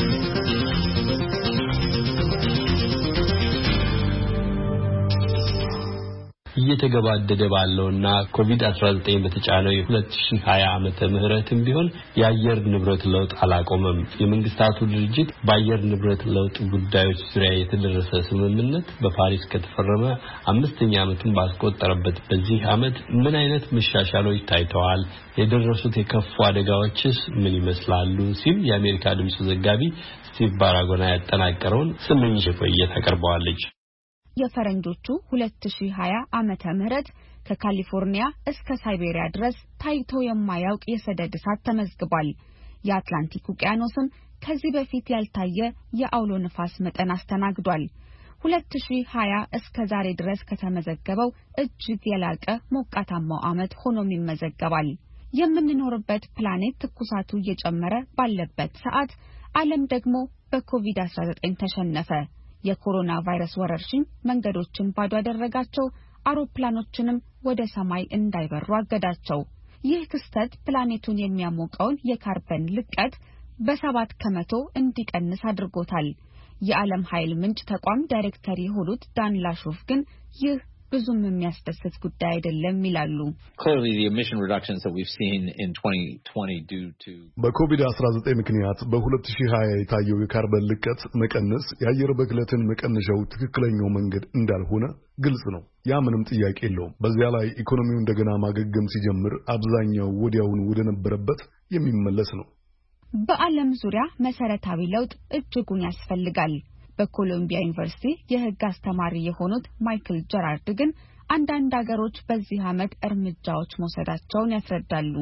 እየተገባደደ ባለውና ኮቪድ አስራ ዘጠኝ በተጫነው የ2020 ዓመተ ምህረትም ቢሆን የአየር ንብረት ለውጥ አላቆመም። የመንግስታቱ ድርጅት በአየር ንብረት ለውጥ ጉዳዮች ዙሪያ የተደረሰ ስምምነት በፓሪስ ከተፈረመ አምስተኛ ዓመቱን ባስቆጠረበት በዚህ ዓመት ምን አይነት መሻሻሎች ታይተዋል? የደረሱት የከፉ አደጋዎችስ ምን ይመስላሉ? ሲል የአሜሪካ ድምጽ ዘጋቢ ስቲቭ ባራጎና ያጠናቀረውን ስምኝሽ ቆየት አቀርበዋለች። የፈረንጆቹ ሁለት ሺህ ሀያ ዓመተ ምህረት ከካሊፎርኒያ እስከ ሳይቤሪያ ድረስ ታይቶ የማያውቅ የሰደድ እሳት ተመዝግቧል። የአትላንቲክ ውቅያኖስም ከዚህ በፊት ያልታየ የአውሎ ንፋስ መጠን አስተናግዷል። ሁለት ሺህ ሀያ እስከ ዛሬ ድረስ ከተመዘገበው እጅግ የላቀ ሞቃታማው ዓመት ሆኖም ይመዘገባል። የምንኖርበት ፕላኔት ትኩሳቱ እየጨመረ ባለበት ሰዓት ዓለም ደግሞ በኮቪድ አስራ ዘጠኝ ተሸነፈ። የኮሮና ቫይረስ ወረርሽኝ መንገዶችን ባዶ ያደረጋቸው፣ አውሮፕላኖችንም ወደ ሰማይ እንዳይበሩ አገዳቸው። ይህ ክስተት ፕላኔቱን የሚያሞቀውን የካርበን ልቀት በሰባት ከመቶ እንዲቀንስ አድርጎታል። የዓለም ኃይል ምንጭ ተቋም ዳይሬክተር የሆኑት ዳን ላሾፍ ግን ይህ ብዙም የሚያስደስት ጉዳይ አይደለም ይላሉ። በኮቪድ አስራ ዘጠኝ ምክንያት በ2020 የታየው የካርበን ልቀት መቀነስ የአየር ብክለትን መቀነሻው ትክክለኛው መንገድ እንዳልሆነ ግልጽ ነው። ያ ምንም ጥያቄ የለውም። በዚያ ላይ ኢኮኖሚው እንደገና ማገገም ሲጀምር አብዛኛው ወዲያውኑ ወደ ነበረበት የሚመለስ ነው። በዓለም ዙሪያ መሰረታዊ ለውጥ እጅጉን ያስፈልጋል። በኮሎምቢያ ዩኒቨርሲቲ የሕግ አስተማሪ የሆኑት ማይክል ጀራርድ ግን አንዳንድ ሀገሮች በዚህ ዓመት እርምጃዎች መውሰዳቸውን ያስረዳሉ።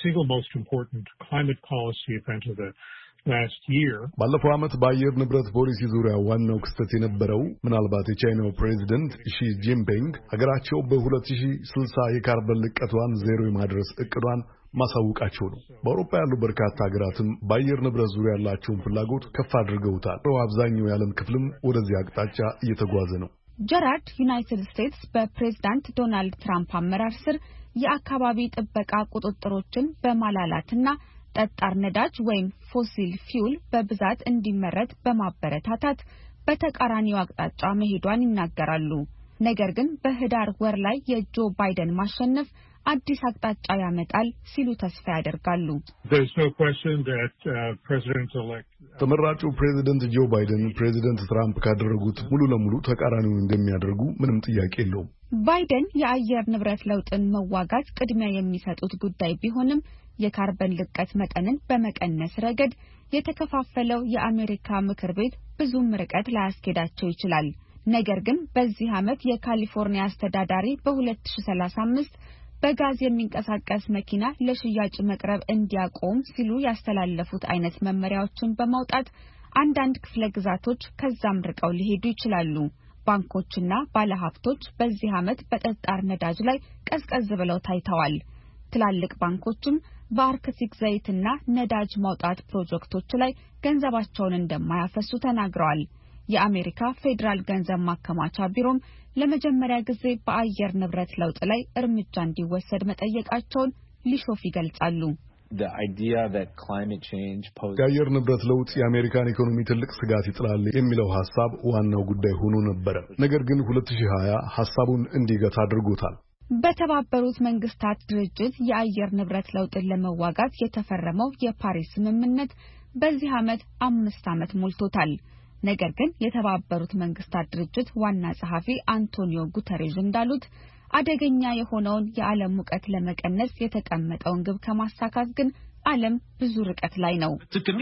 ባለፈው ዓመት በአየር ንብረት ፖሊሲ ዙሪያ ዋናው ክስተት የነበረው ምናልባት የቻይናው ፕሬዚደንት ሺ ጂንፒንግ ሀገራቸው በ2060 የካርበን ልቀቷን ዜሮ የማድረስ እቅዷን ማሳወቃቸው ነው። በአውሮፓ ያሉ በርካታ ሀገራትም በአየር ንብረት ዙሪያ ያላቸውን ፍላጎት ከፍ አድርገውታል። አብዛኛው የዓለም ክፍልም ወደዚህ አቅጣጫ እየተጓዘ ነው። ጀራርድ ዩናይትድ ስቴትስ በፕሬዝዳንት ዶናልድ ትራምፕ አመራር ስር የአካባቢ ጥበቃ ቁጥጥሮችን በማላላትና ጠጣር ነዳጅ ወይም ፎሲል ፊውል በብዛት እንዲመረት በማበረታታት በተቃራኒው አቅጣጫ መሄዷን ይናገራሉ። ነገር ግን በህዳር ወር ላይ የጆ ባይደን ማሸነፍ አዲስ አቅጣጫ ያመጣል ሲሉ ተስፋ ያደርጋሉ። ተመራጩ ፕሬዚደንት ጆ ባይደን ፕሬዚደንት ትራምፕ ካደረጉት ሙሉ ለሙሉ ተቃራኒውን እንደሚያደርጉ ምንም ጥያቄ የለውም። ባይደን የአየር ንብረት ለውጥን መዋጋት ቅድሚያ የሚሰጡት ጉዳይ ቢሆንም የካርበን ልቀት መጠንን በመቀነስ ረገድ የተከፋፈለው የአሜሪካ ምክር ቤት ብዙም ርቀት ላያስኬዳቸው ይችላል። ነገር ግን በዚህ ዓመት የካሊፎርኒያ አስተዳዳሪ በ2035 በጋዝ የሚንቀሳቀስ መኪና ለሽያጭ መቅረብ እንዲያቆም ሲሉ ያስተላለፉት አይነት መመሪያዎችን በማውጣት አንዳንድ ክፍለ ግዛቶች ከዛም ርቀው ሊሄዱ ይችላሉ። ባንኮችና ባለሀብቶች በዚህ ዓመት በጠጣር ነዳጅ ላይ ቀዝቀዝ ብለው ታይተዋል። ትላልቅ ባንኮችም በአርክቲክ ዘይትና ነዳጅ ማውጣት ፕሮጀክቶች ላይ ገንዘባቸውን እንደማያፈሱ ተናግረዋል። የአሜሪካ ፌዴራል ገንዘብ ማከማቻ ቢሮም ለመጀመሪያ ጊዜ በአየር ንብረት ለውጥ ላይ እርምጃ እንዲወሰድ መጠየቃቸውን ሊሾፍ ይገልጻሉ። የአየር ንብረት ለውጥ የአሜሪካን ኢኮኖሚ ትልቅ ስጋት ይጥላል የሚለው ሐሳብ ዋናው ጉዳይ ሆኖ ነበረ። ነገር ግን ሁለት ሺህ ሀያ ሐሳቡን እንዲገታ አድርጎታል። በተባበሩት መንግስታት ድርጅት የአየር ንብረት ለውጥን ለመዋጋት የተፈረመው የፓሪስ ስምምነት በዚህ ዓመት አምስት ዓመት ሞልቶታል። ነገር ግን የተባበሩት መንግስታት ድርጅት ዋና ጸሐፊ አንቶኒዮ ጉተሬዥ እንዳሉት አደገኛ የሆነውን የዓለም ሙቀት ለመቀነስ የተቀመጠውን ግብ ከማሳካት ግን ዓለም ብዙ ርቀት ላይ ነው።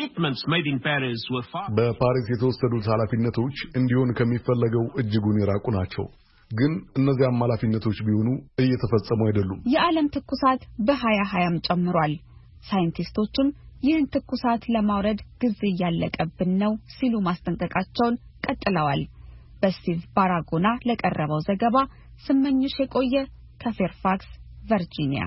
በፓሪስ የተወሰዱት ኃላፊነቶች እንዲሆን ከሚፈለገው እጅጉን የራቁ ናቸው። ግን እነዚያም ኃላፊነቶች ቢሆኑ እየተፈጸሙ አይደሉም። የዓለም ትኩሳት በሀያ ሀያም ጨምሯል። ሳይንቲስቶችም ይህን ትኩሳት ለማውረድ ጊዜ እያለቀብን ነው ሲሉ ማስጠንቀቃቸውን ቀጥለዋል። በስቲቭ ባራጎና ለቀረበው ዘገባ ስመኝሽ የቆየ ከፌርፋክስ ቨርጂኒያ።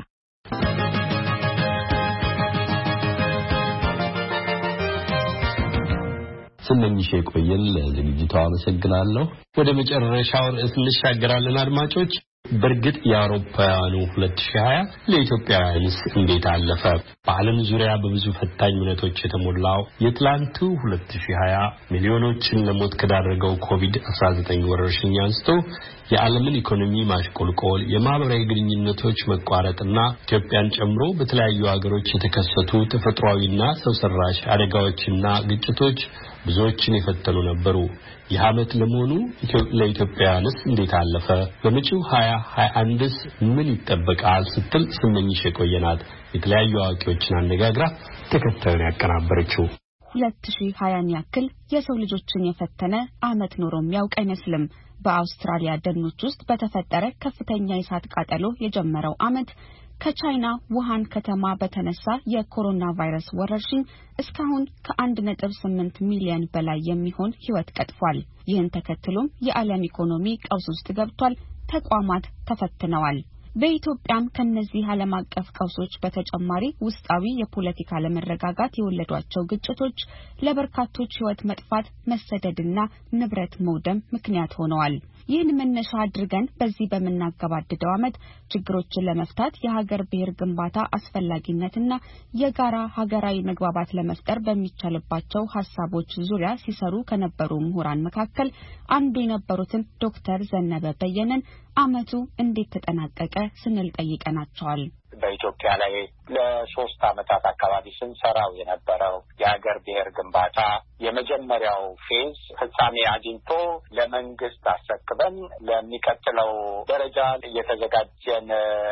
ስመኝሽ የቆየን ለዝግጅቱ አመሰግናለሁ። ወደ መጨረሻው ርዕስ እንሻገራለን አድማጮች። በርግጥ የአውሮፓውያኑ ሁለት ሺህ ሀያ ለኢትዮጵያውያንስ እንዴት አለፈ? በዓለም ዙሪያ በብዙ ፈታኝ ሁኔታዎች የተሞላው የትላንቱ ሁለት ሺህ ሀያ ሚሊዮኖችን ለሞት ከዳረገው ኮቪድ አስራ ዘጠኝ ወረርሽኝ አንስቶ የዓለምን ኢኮኖሚ ማሽቆልቆል፣ የማህበራዊ ግንኙነቶች መቋረጥና ኢትዮጵያን ጨምሮ በተለያዩ ሀገሮች የተከሰቱ ተፈጥሯዊና ሰው ሰራሽ አደጋዎችና ግጭቶች ብዙዎችን የፈተኑ ነበሩ። ይህ ዓመት ለመሆኑ ለኢትዮጵያውያንስ እንዴት አለፈ? በመጪው ሀያ ሀያ አንድስ ምን ይጠበቃል ስትል ስመኝሽ የቆየናት የተለያዩ አዋቂዎችን አነጋግራ ተከታዩን ያቀናበረችው። ሁለት ሺህ ሀያን ያክል የሰው ልጆችን የፈተነ ዓመት ኖሮ የሚያውቅ አይመስልም። በአውስትራሊያ ደኖች ውስጥ በተፈጠረ ከፍተኛ የእሳት ቃጠሎ የጀመረው ዓመት ከቻይና ውሃን ከተማ በተነሳ የኮሮና ቫይረስ ወረርሽኝ እስካሁን ከአንድ ነጥብ ስምንት ሚሊዮን በላይ የሚሆን ሕይወት ቀጥፏል። ይህን ተከትሎም የዓለም ኢኮኖሚ ቀውስ ውስጥ ገብቷል። ተቋማት ተፈትነዋል። በኢትዮጵያም ከነዚህ ዓለም አቀፍ ቀውሶች በተጨማሪ ውስጣዊ የፖለቲካ ለመረጋጋት የወለዷቸው ግጭቶች ለበርካቶች ሕይወት መጥፋት፣ መሰደድና ንብረት መውደም ምክንያት ሆነዋል። ይህን መነሻ አድርገን በዚህ በመናገባደደው ዓመት ችግሮችን ለመፍታት የሀገር ብሔር ግንባታ አስፈላጊነትና የጋራ ሀገራዊ መግባባት ለመፍጠር በሚቻልባቸው ሐሳቦች ዙሪያ ሲሰሩ ከነበሩ ምሁራን መካከል አንዱ የነበሩትን ዶክተር ዘነበ በየነን ዓመቱ እንዴት ተጠናቀቀ ስንል ጠይቀናቸዋል። በኢትዮጵያ ላይ ለሶስት ዓመታት አካባቢ ስንሰራው የነበረው የሀገር ብሔር ግንባታ የመጀመሪያው ፌዝ ፍጻሜ አግኝቶ ለመንግስት አስረክበን ለሚቀጥለው ደረጃ እየተዘጋጀን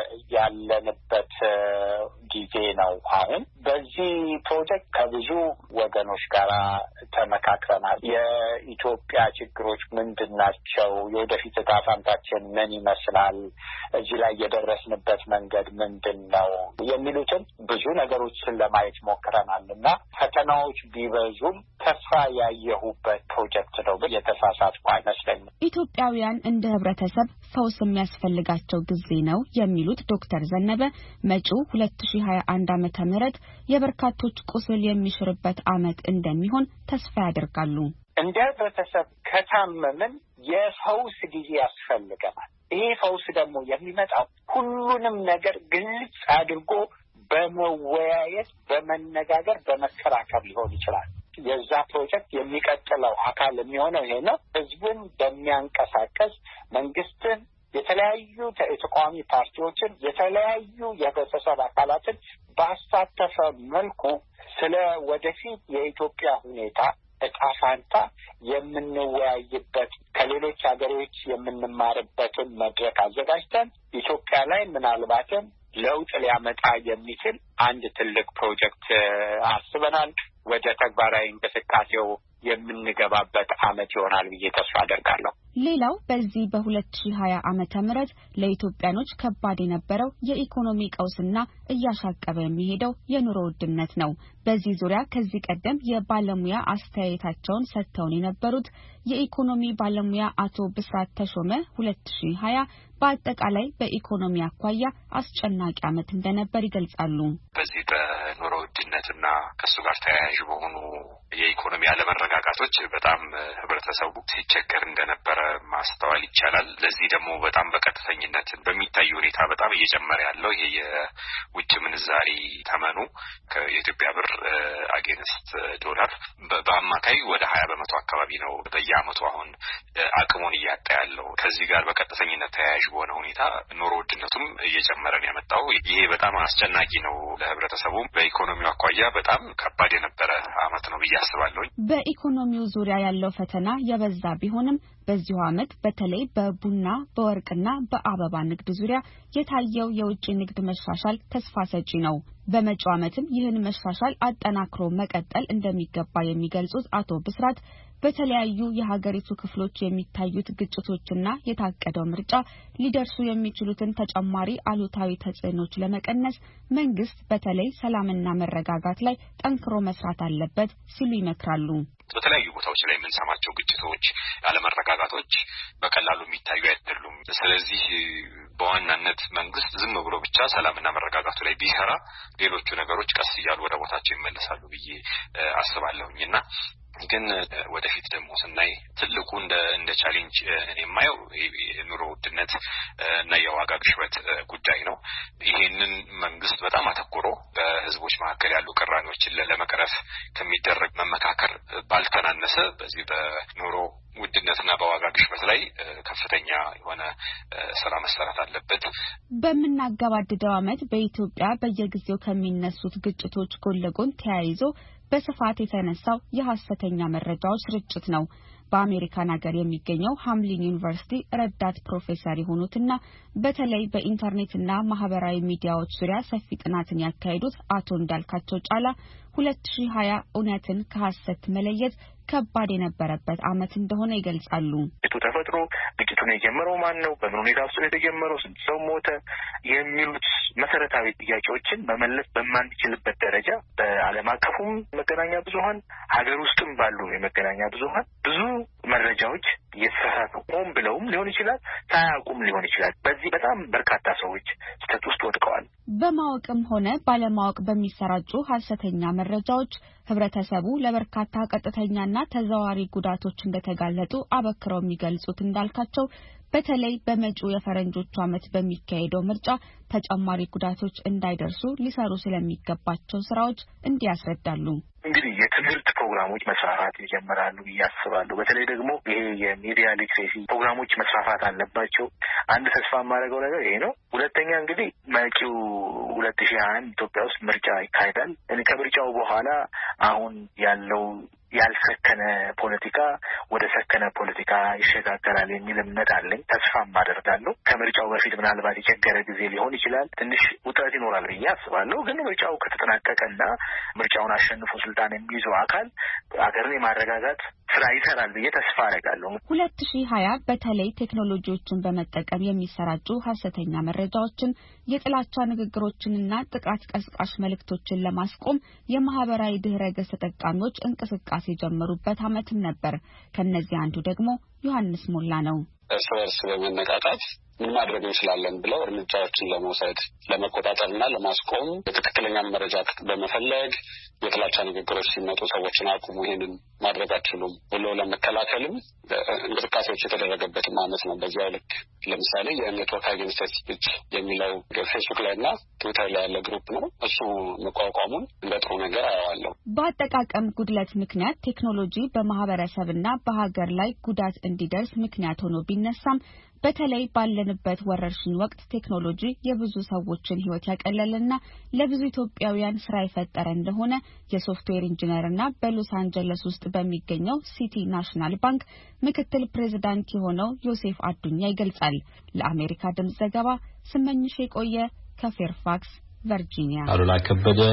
ያለንበት ጊዜ ነው። አሁን በዚህ ፕሮጀክት ከብዙ ወገኖች ጋር ተመካክረናል። የኢትዮጵያ ችግሮች ምንድን ናቸው? የወደፊት ዕጣ ፈንታችን ምን ይመስላል? እዚህ ላይ የደረስንበት መንገድ ምንድን ነው? የሚሉትን ብዙ ነገሮችን ለማየት ሞክረናል እና ፈተናዎች ቢበዙም ተስፋ ያየሁበት ፕሮጀክት ነው። የተሳሳትኩ አይመስለኝም። ኢትዮጵያውያን እንደ ህብረተሰብ ፈውስ የሚያስፈልጋቸው ጊዜ ነው የሚሉት ዶክተር ዘነበ መጪው ሁለት ሺህ ሀያ አንድ ዓመተ ምህረት የበርካቶች ቁስል የሚሽርበት ዓመት እንደሚሆን ተስፋ ያደርጋሉ። እንደ ህብረተሰብ ከታመምን የፈውስ ጊዜ ያስፈልገናል። ይሄ ፈውስ ደግሞ የሚመጣው ሁሉንም ነገር ግልጽ አድርጎ በመወያየት፣ በመነጋገር፣ በመከራከር ሊሆን ይችላል። የዛ ፕሮጀክት የሚቀጥለው አካል የሚሆነው ይሄ ነው። ህዝብን በሚያንቀሳቀስ መንግስትን፣ የተለያዩ ተቃዋሚ ፓርቲዎችን፣ የተለያዩ የህብረተሰብ አካላትን ባሳተፈ መልኩ ስለ ወደፊት የኢትዮጵያ ሁኔታ ዕጣ ፈንታ የምንወያይበት ከሌሎች ሀገሮች የምንማርበትን መድረክ አዘጋጅተን ኢትዮጵያ ላይ ምናልባትም ለውጥ ሊያመጣ የሚችል አንድ ትልቅ ፕሮጀክት አስበናል። ወደ ተግባራዊ እንቅስቃሴው የምንገባበት ዓመት ይሆናል ብዬ ተስፋ አደርጋለሁ። ሌላው በዚህ በሁለት ሺህ ሀያ ዓመተ ምህረት ለኢትዮጵያኖች ከባድ የነበረው የኢኮኖሚ ቀውስና እያሻቀበ የሚሄደው የኑሮ ውድነት ነው። በዚህ ዙሪያ ከዚህ ቀደም የባለሙያ አስተያየታቸውን ሰጥተውን የነበሩት የኢኮኖሚ ባለሙያ አቶ ብስራት ተሾመ ሁለት ሺህ ሀያ በአጠቃላይ በኢኮኖሚ አኳያ አስጨናቂ ዓመት እንደነበር ይገልጻሉ። በዚህ በኑሮ ውድነትና ከሱ ጋር ተያያዥ በሆኑ የኢኮኖሚ አለመረጋጋቶች በጣም ህብረተሰቡ ሲቸገር እንደነበረ ማስተዋል ይቻላል። ለዚህ ደግሞ በጣም በቀጥተኝነት በሚታይ ሁኔታ በጣም እየጨመረ ያለው ይሄ የውጭ ምንዛሪ ተመኑ ከኢትዮጵያ ብር አጌንስት ዶላር በአማካይ ወደ ሀያ በመቶ አካባቢ ነው በየዓመቱ አሁን አቅሙን እያጣ ያለው። ከዚህ ጋር በቀጥተኝነት ተያያዥ በሆነ ሁኔታ ኑሮ ውድነቱም እየጨመረ ነው የመጣው። ይሄ በጣም አስጨናቂ ነው ለህብረተሰቡ። በኢኮኖሚው አኳያ በጣም ከባድ የነበረ ዓመት ነው ብዬ አስባለሁ። በኢኮኖሚው ዙሪያ ያለው ፈተና የበዛ ቢሆንም በዚሁ ዓመት በተለይ በቡና በወርቅና በአበባ ንግድ ዙሪያ የታየው የውጭ ንግድ መሻሻል ተስፋ ሰጪ ነው። በመጪው ዓመትም ይህን መሻሻል አጠናክሮ መቀጠል እንደሚገባ የሚገልጹት አቶ ብስራት በተለያዩ የሀገሪቱ ክፍሎች የሚታዩት ግጭቶችና የታቀደው ምርጫ ሊደርሱ የሚችሉትን ተጨማሪ አሉታዊ ተጽዕኖች ለመቀነስ መንግስት በተለይ ሰላምና መረጋጋት ላይ ጠንክሮ መስራት አለበት ሲሉ ይመክራሉ። በተለያዩ ቦታዎች ላይ የምንሰማቸው ግጭቶች፣ አለመረጋጋቶች በቀላሉ የሚታዩ አይደሉም። ስለዚህ በዋናነት መንግስት ዝም ብሎ ብቻ ሰላምና መረጋጋቱ ላይ ቢሰራ ሌሎቹ ነገሮች ቀስ እያሉ ወደ ቦታቸው ይመለሳሉ ብዬ አስባለሁኝና ግን ወደፊት ደግሞ ስናይ ትልቁ እንደ እንደ ቻሌንጅ እኔ የማየው የኑሮ ውድነት እና የዋጋ ግሽበት ጉዳይ ነው። ይሄንን መንግስት በጣም አተኩሮ በህዝቦች መካከል ያሉ ቅራኔዎችን ለመቅረፍ ከሚደረግ መመካከር ባልተናነሰ በዚህ በኑሮ ውድነትና በዋጋ ግሽበት ላይ ከፍተኛ የሆነ ስራ መሰራት አለበት። በመናገባደደው አመት በኢትዮጵያ በየጊዜው ከሚነሱት ግጭቶች ጎን ለጎን ተያይዞ በስፋት የተነሳው የሐሰተኛ መረጃዎች ርጭት ነው። በአሜሪካን ሀገር የሚገኘው ሃምሊን ዩኒቨርሲቲ ረዳት ፕሮፌሰር የሆኑትና በተለይ በኢንተርኔትና ማህበራዊ ሚዲያዎች ዙሪያ ሰፊ ጥናትን ያካሄዱት አቶ እንዳልካቸው ጫላ ሁለት ሺህ ሀያ እውነትን ከሐሰት መለየት ከባድ የነበረበት አመት እንደሆነ ይገልጻሉ። ግጭቱ ተፈጥሮ ግጭቱን የጀመረው ማን ነው? በምን ሁኔታ ውስጥ ነው የተጀመረው? ስንት ሰው ሞተ? የሚሉት መሰረታዊ ጥያቄዎችን መመለስ በማንችልበት ደረጃ በዓለም አቀፉም መገናኛ ብዙሃን ሀገር ውስጥም ባሉ የመገናኛ ብዙሃን ብዙ መረጃዎች እየተሳሳቱ ሆን ብለውም ሊሆን ይችላል፣ ሳያውቁም ሊሆን ይችላል። በዚህ በጣም በርካታ ሰዎች ስህተት ውስጥ ወድቀዋል። በማወቅም ሆነ ባለማወቅ በሚሰራጩ ሐሰተኛ መረጃዎች ህብረተሰቡ ለበርካታ ቀጥተኛና ተዘዋዋሪ ጉዳቶች እንደተጋለጡ አበክረው የሚገልጹት እንዳልካቸው በተለይ በመጪው የፈረንጆቹ አመት በሚካሄደው ምርጫ ተጨማሪ ጉዳቶች እንዳይደርሱ ሊሰሩ ስለሚገባቸው ስራዎች እንዲያስረዳሉ። እንግዲህ የትምህርት ፕሮግራሞች መስፋፋት ይጀምራሉ ያስባሉ። በተለይ ደግሞ ይሄ የሚዲያ ሊትሬሲ ፕሮግራሞች መስፋፋት አለባቸው። አንድ ተስፋ የማደርገው ነገር ይሄ ነው። ሁለተኛ እንግዲህ መጪው ሁለት ሺህ አንድ ኢትዮጵያ ውስጥ ምርጫ ይካሄዳል። እኔ ከምርጫው በኋላ አሁን ያለው ያልሰከነ ፖለቲካ ወደ ሰከነ ፖለቲካ ይሸጋገራል የሚል እምነት አለኝ። ተስፋም አደርጋለሁ። ከምርጫው በፊት ምናልባት የቸገረ ጊዜ ሊሆን ይችላል። ትንሽ ውጥረት ይኖራል ብዬ አስባለሁ። ግን ምርጫው ከተጠናቀቀና ምርጫውን አሸንፎ ስልጣን የሚይዘው አካል አገርን የማረጋጋት ስራ ይሰራል ብዬ ተስፋ አደርጋለሁ። ሁለት ሺህ ሀያ በተለይ ቴክኖሎጂዎችን በመጠቀም የሚሰራጩ ሐሰተኛ መረጃዎችን፣ የጥላቻ ንግግሮችንና ጥቃት ቀስቃሽ መልእክቶችን ለማስቆም የማህበራዊ ድህረ ገጽ ተጠቃሚዎች እንቅስቃሴ የጀመሩበት አመትም ነበር። ከነዚህ አንዱ ደግሞ ዮሐንስ ሞላ ነው። እርስ በርስ በመነቃቃት ምን ማድረግ እንችላለን ብለው እርምጃዎችን ለመውሰድ ለመቆጣጠርና ለማስቆም የትክክለኛ መረጃ በመፈለግ የጥላቻ ንግግሮች ሲመጡ ሰዎችን አቁሙ፣ ይሄንን ማድረግ አትችሉም ብሎ ለመከላከልም እንቅስቃሴዎች የተደረገበትም አመት ነው። በዚያው ልክ ለምሳሌ የኔትወርክ አጌንስት ሄት ስፒች የሚለው ፌስቡክ ላይና ትዊተር ላይ ያለ ግሩፕ ነው። እሱ መቋቋሙን እንደ ጥሩ ነገር አያዋለሁ። በአጠቃቀም ጉድለት ምክንያት ቴክኖሎጂ በማህበረሰብና በሀገር ላይ ጉዳት እንዲደርስ ምክንያት ሆኖ ቢነሳም በተለይ ባለንበት ወረርሽኝ ወቅት ቴክኖሎጂ የብዙ ሰዎችን ህይወት ያቀለለና ለብዙ ኢትዮጵያውያን ስራ የፈጠረ እንደሆነ የሶፍትዌር ኢንጂነርና በሎስ አንጀለስ ውስጥ በሚገኘው ሲቲ ናሽናል ባንክ ምክትል ፕሬዝዳንት የሆነው ዮሴፍ አዱኛ ይገልጻል። ለአሜሪካ ድምጽ ዘገባ ስመኝሽ የቆየ ከፌርፋክስ ቨርጂኒያ። አሉላ ከበደ